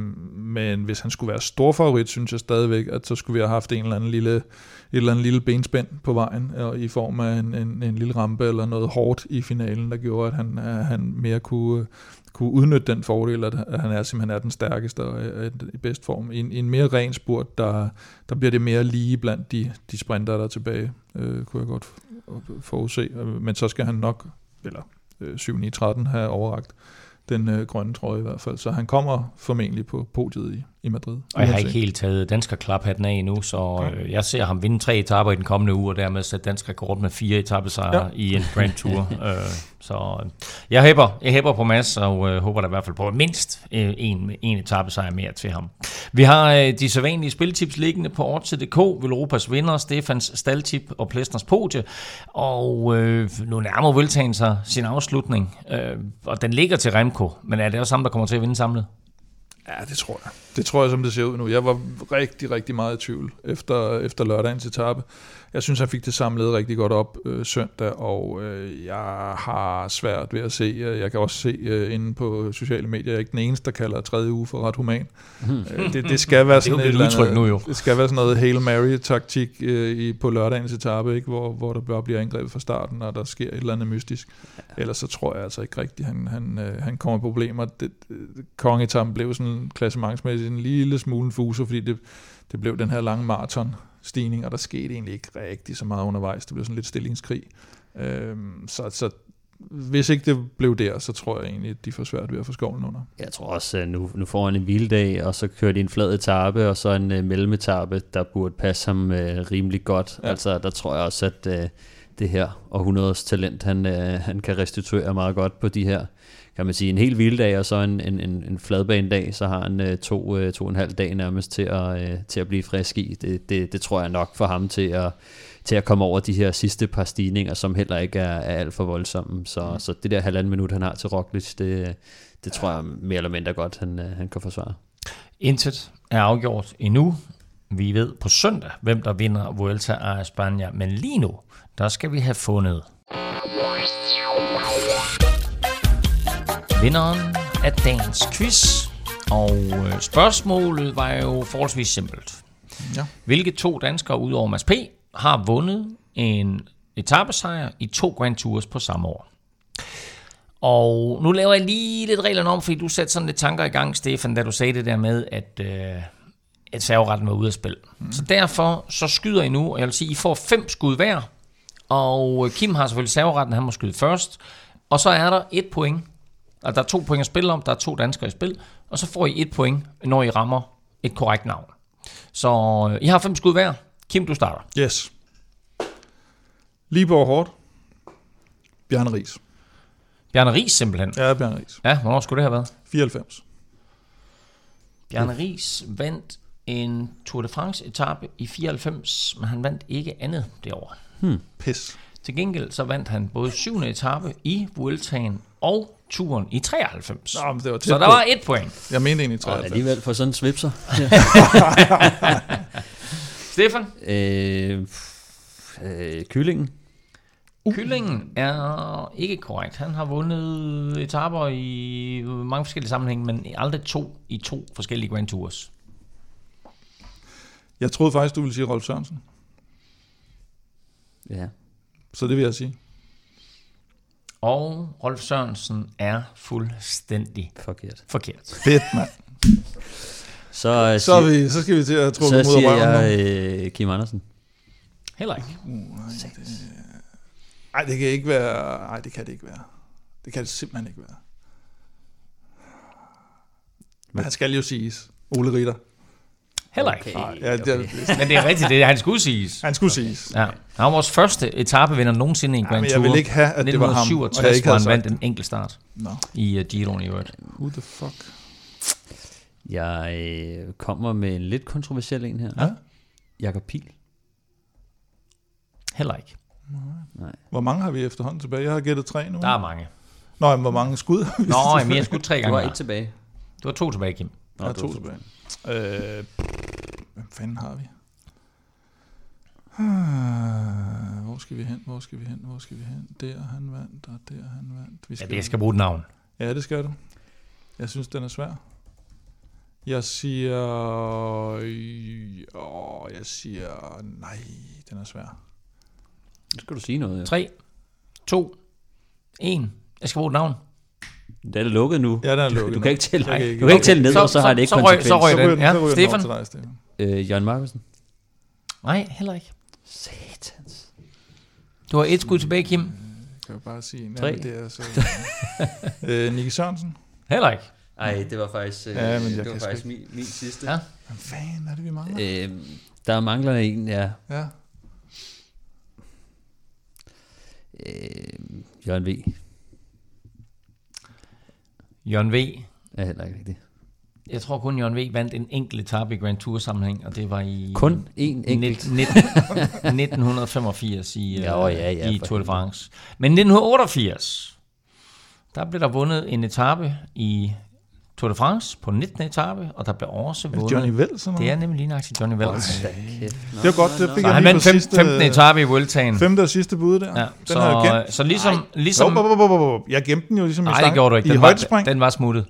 Men hvis han skulle være stor favorit, synes jeg stadigvæk, at så skulle vi have haft et eller andet lille benspænd på vejen, i form af en lille rampe eller noget hårdt i finalen, der gjorde, at han mere kunne udnytte den fordel, at han simpelthen er den stærkeste og er i bedst form. I en mere ren spurt, der bliver det mere lige blandt de sprinter, der er tilbage, kunne jeg godt forudse. Men så skal han nok, eller 7-9-13, have overrakt den grønne trøje i hvert fald. Så han kommer formentlig på podiet i Madrid. Og jeg har ikke helt taget danskerklaphatten af endnu, så jeg ser ham vinde 3 etaper i den kommende uge, og dermed sætte dansk rekord med 4 etapesejre i en Grand Tour. Så jeg hæpper på Mads, og håber der i hvert fald på mindst en etapesejr mere til ham. Vi har de sædvanlige spiltips liggende på Odds.dk, Velropas vinder, Stefans staldtip og Plesners podie, og nu nærmer Vueltaen sig sin afslutning, og den ligger til Remco, men er det også ham, der kommer til at vinde samlet? Ja, det tror jeg. Det tror jeg, som det ser ud nu. Jeg var rigtig, rigtig meget i tvivl efter lørdagens etape. Jeg synes, han fik det samlet rigtig godt op søndag, og jeg har svært ved at se. Jeg kan også se inde på sociale medier, jeg er ikke den eneste, der kalder 3. uge for ret human. Det skal være sådan et udtryk nu jo. Det skal være sådan noget Hail Mary-taktik på lørdagens etape, ikke? Hvor der bare bliver angrebet fra starten, og der sker et eller andet mystisk. Ellers så tror jeg altså ikke rigtigt, han kommer i problemer. Kongetappen blev sådan klassementsmæssigt en lille smule fuser, fordi det blev den her lange maraton-stigning, og der skete egentlig ikke rigtig så meget undervejs. Det blev sådan lidt stillingskrig. Så hvis ikke det blev der, så tror jeg egentlig, at de får svært ved at få skovlen under. Jeg tror også, at nu får han en hviledag, og så kører de en flad etape, og så en mellemetape, der burde passe ham rimelig godt. Ja. Altså, der tror jeg også, at det her århundredes talent, han kan restituere meget godt på de her, kan man sige, en hel hviledag, og så en fladbanedag, så har han 2,5 dage nærmest til at blive frisk i. Det tror jeg nok for ham til at komme over de her sidste par stigninger, som heller ikke er alt for voldsomme. Så det der 1,5 minut, han har til Roglic, det tror jeg mere eller mindre godt, han kan forsvare. Intet er afgjort endnu. Vi ved på søndag, hvem der vinder Vuelta a España, men lige nu, der skal vi have fundet vinderen af dagens quiz, og spørgsmålet var jo forholdsvis simpelt. Ja. Hvilke 2 danskere udover Mads P. har vundet en etapesejr i 2 Grand Tours på samme år? Og nu laver jeg lige lidt reglerne om, fordi du satte sådan lidt tanker i gang, Stefan, da du sagde det der med, at serveretten var ude af spil. Så derfor så skyder I nu, og jeg vil sige, I får 5 skud hver, og Kim har selvfølgelig serveretten, han må skyde først, og så er der 1 point. Altså, der er 2 point at spille om, der er 2 danskere i spil, og så får I 1 point, når I rammer et korrekt navn. Så I har 5 skud hver. Kim, du starter. Yes. Liborg Hårdt. Bjarne Riis. Bjarne Riis simpelthen? Ja, Bjarne Riis. Ja, hvornår skulle det have været? 94. Bjarne Riis vandt en Tour de France etape i 94, men han vandt ikke andet det år. Pis. Til gengæld så vandt han både 7. etape i Vueltaen og turen i 93. Nå, men det var så der var 1 point. Jeg mente egentlig 93. Og alligevel for sådan en svipser. Stefan? Kyllingen. Kyllingen er ikke korrekt. Han har vundet etaper i mange forskellige sammenhænge, men aldrig 2 forskellige Grand Tours. Jeg troede faktisk, du ville sige Rolf Sørensen. Ja. Så det vil jeg sige. Og Rolf Sørensen er fuldstændig forkert. Fedt, mand. Så skal vi til at tro mod røven. Så siger jeg Kim Andersen. Heller ikke. Nej, det kan ikke være. Nej, det kan det ikke være. Det kan det simpelthen ikke være. Men han skal jo siges. Ole Ritter. Heller ikke. Okay. Ja, men det er rigtigt, det han skulle siges. Han skulle siges. Ja. Han var vores første etapevinder nogensinde i en Grand Tour. Jeg vil ikke have, at det var ham. 1967, hvor han vandt en enkelt start i Giroen i øvrigt. Who the fuck? Jeg kommer med en lidt kontroversiel en her. Ja? Jakob Pihl. Heller ikke. Nej. Hvor mange har vi efterhånden tilbage? Jeg har gættet 3 nu. Der er mange. Nå, men hvor mange skud har vi? Nå, jeg har skudt 3 gange. Du har 1 tilbage. Du har 2 tilbage, Kim. Jeg har 2 tilbage. Hvem fanden har vi? Hvor skal vi hen? Der han vandt, og der han vandt. Jeg skal bruge et navn. Ja, det skal du. Jeg synes, den er svær. Jeg siger... Nej, den er svær. Nu skal du sige noget. Ja. 3, 2, 1. Jeg skal bruge et navn. Det er det lukket nu. Ja, det er lukket. Du kan ikke tælle ned, og så har det ikke konsekvens. Så røg den. Ja, Stefan? Jørgen Markusen? Nej, heller ikke. Satans. Du har et skud tilbage, Kim. Kan jeg bare sige... 3. Det er så... Nicky Sørensen? Heller ikke. Ej, det var faktisk, det var faktisk min sidste. Ja. Hvad fanden er det, vi mangler? Der mangler en, ja. Jørgen V. Jørgen V. Er heller ikke rigtigt. Jeg tror kun Jørgen V vandt en enkelt etape i Grand Tour sammenhæng, og det var i... Kun en enkelt? 1985 i Tour de France. Men 1988, der blev der vundet en etape i Tour de France på 19. etape, og der blev også vundet... Johnny Wells? Det er nemlig lige nøjagtigt Johnny Wells. Det var godt, det fik jeg han vandt 15. etape i Vueltaen. 5. og sidste bud der. Ja, så ligesom... Jeg gemte den jo ligesom i stang. Nej, det gjorde du ikke. Den var smuttet.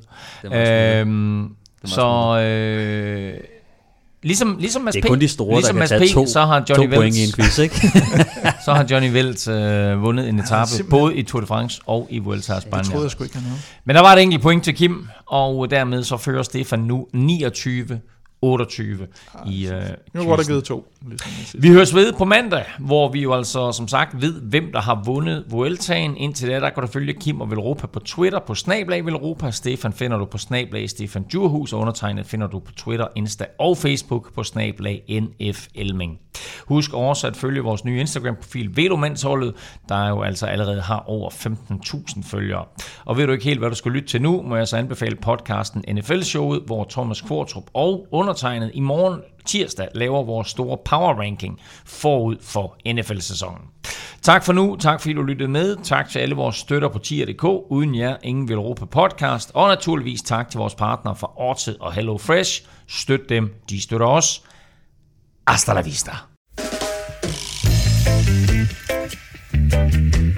Ligesom Mads P. Det er kun de store, ligesom der kan tage så har Johnny point i en quiz, ikke? Så har Johnny Wells vundet en etape, både i Tour de France og i Vuelta a España. Jeg troede, jeg skulle ikke have noget. Men der var et enkelt point til Kim, og dermed så fører Stefan nu 29-28 i nu var der givet 2. Vi høres ved på mandag, hvor vi jo altså som sagt ved, hvem der har vundet Vueltaen. Indtil da, der kan du følge Kim og Velropa på Twitter på @Velropa. Stefan finder du på @Stefan Djurhus, og undertegnet finder du på Twitter, Insta og Facebook på @NFElming. Husk også at følge vores nye Instagram-profil Velomandsholdet, der jo altså allerede har over 15.000 følgere. Og ved du ikke helt, hvad du skal lytte til nu, må jeg så anbefale podcasten NFL-showet, hvor Thomas Kvartrup og undertegnet i morgen tirsdag laver vores store power ranking forud for NFL-sæsonen. Tak for nu, tak fordi du lyttede med, tak til alle vores støtter på tier.dk, uden jer ingen Velropa podcast, og naturligvis tak til vores partnere fra Orted og Hello Fresh. Støt dem, de støtter os. Hasta la vista.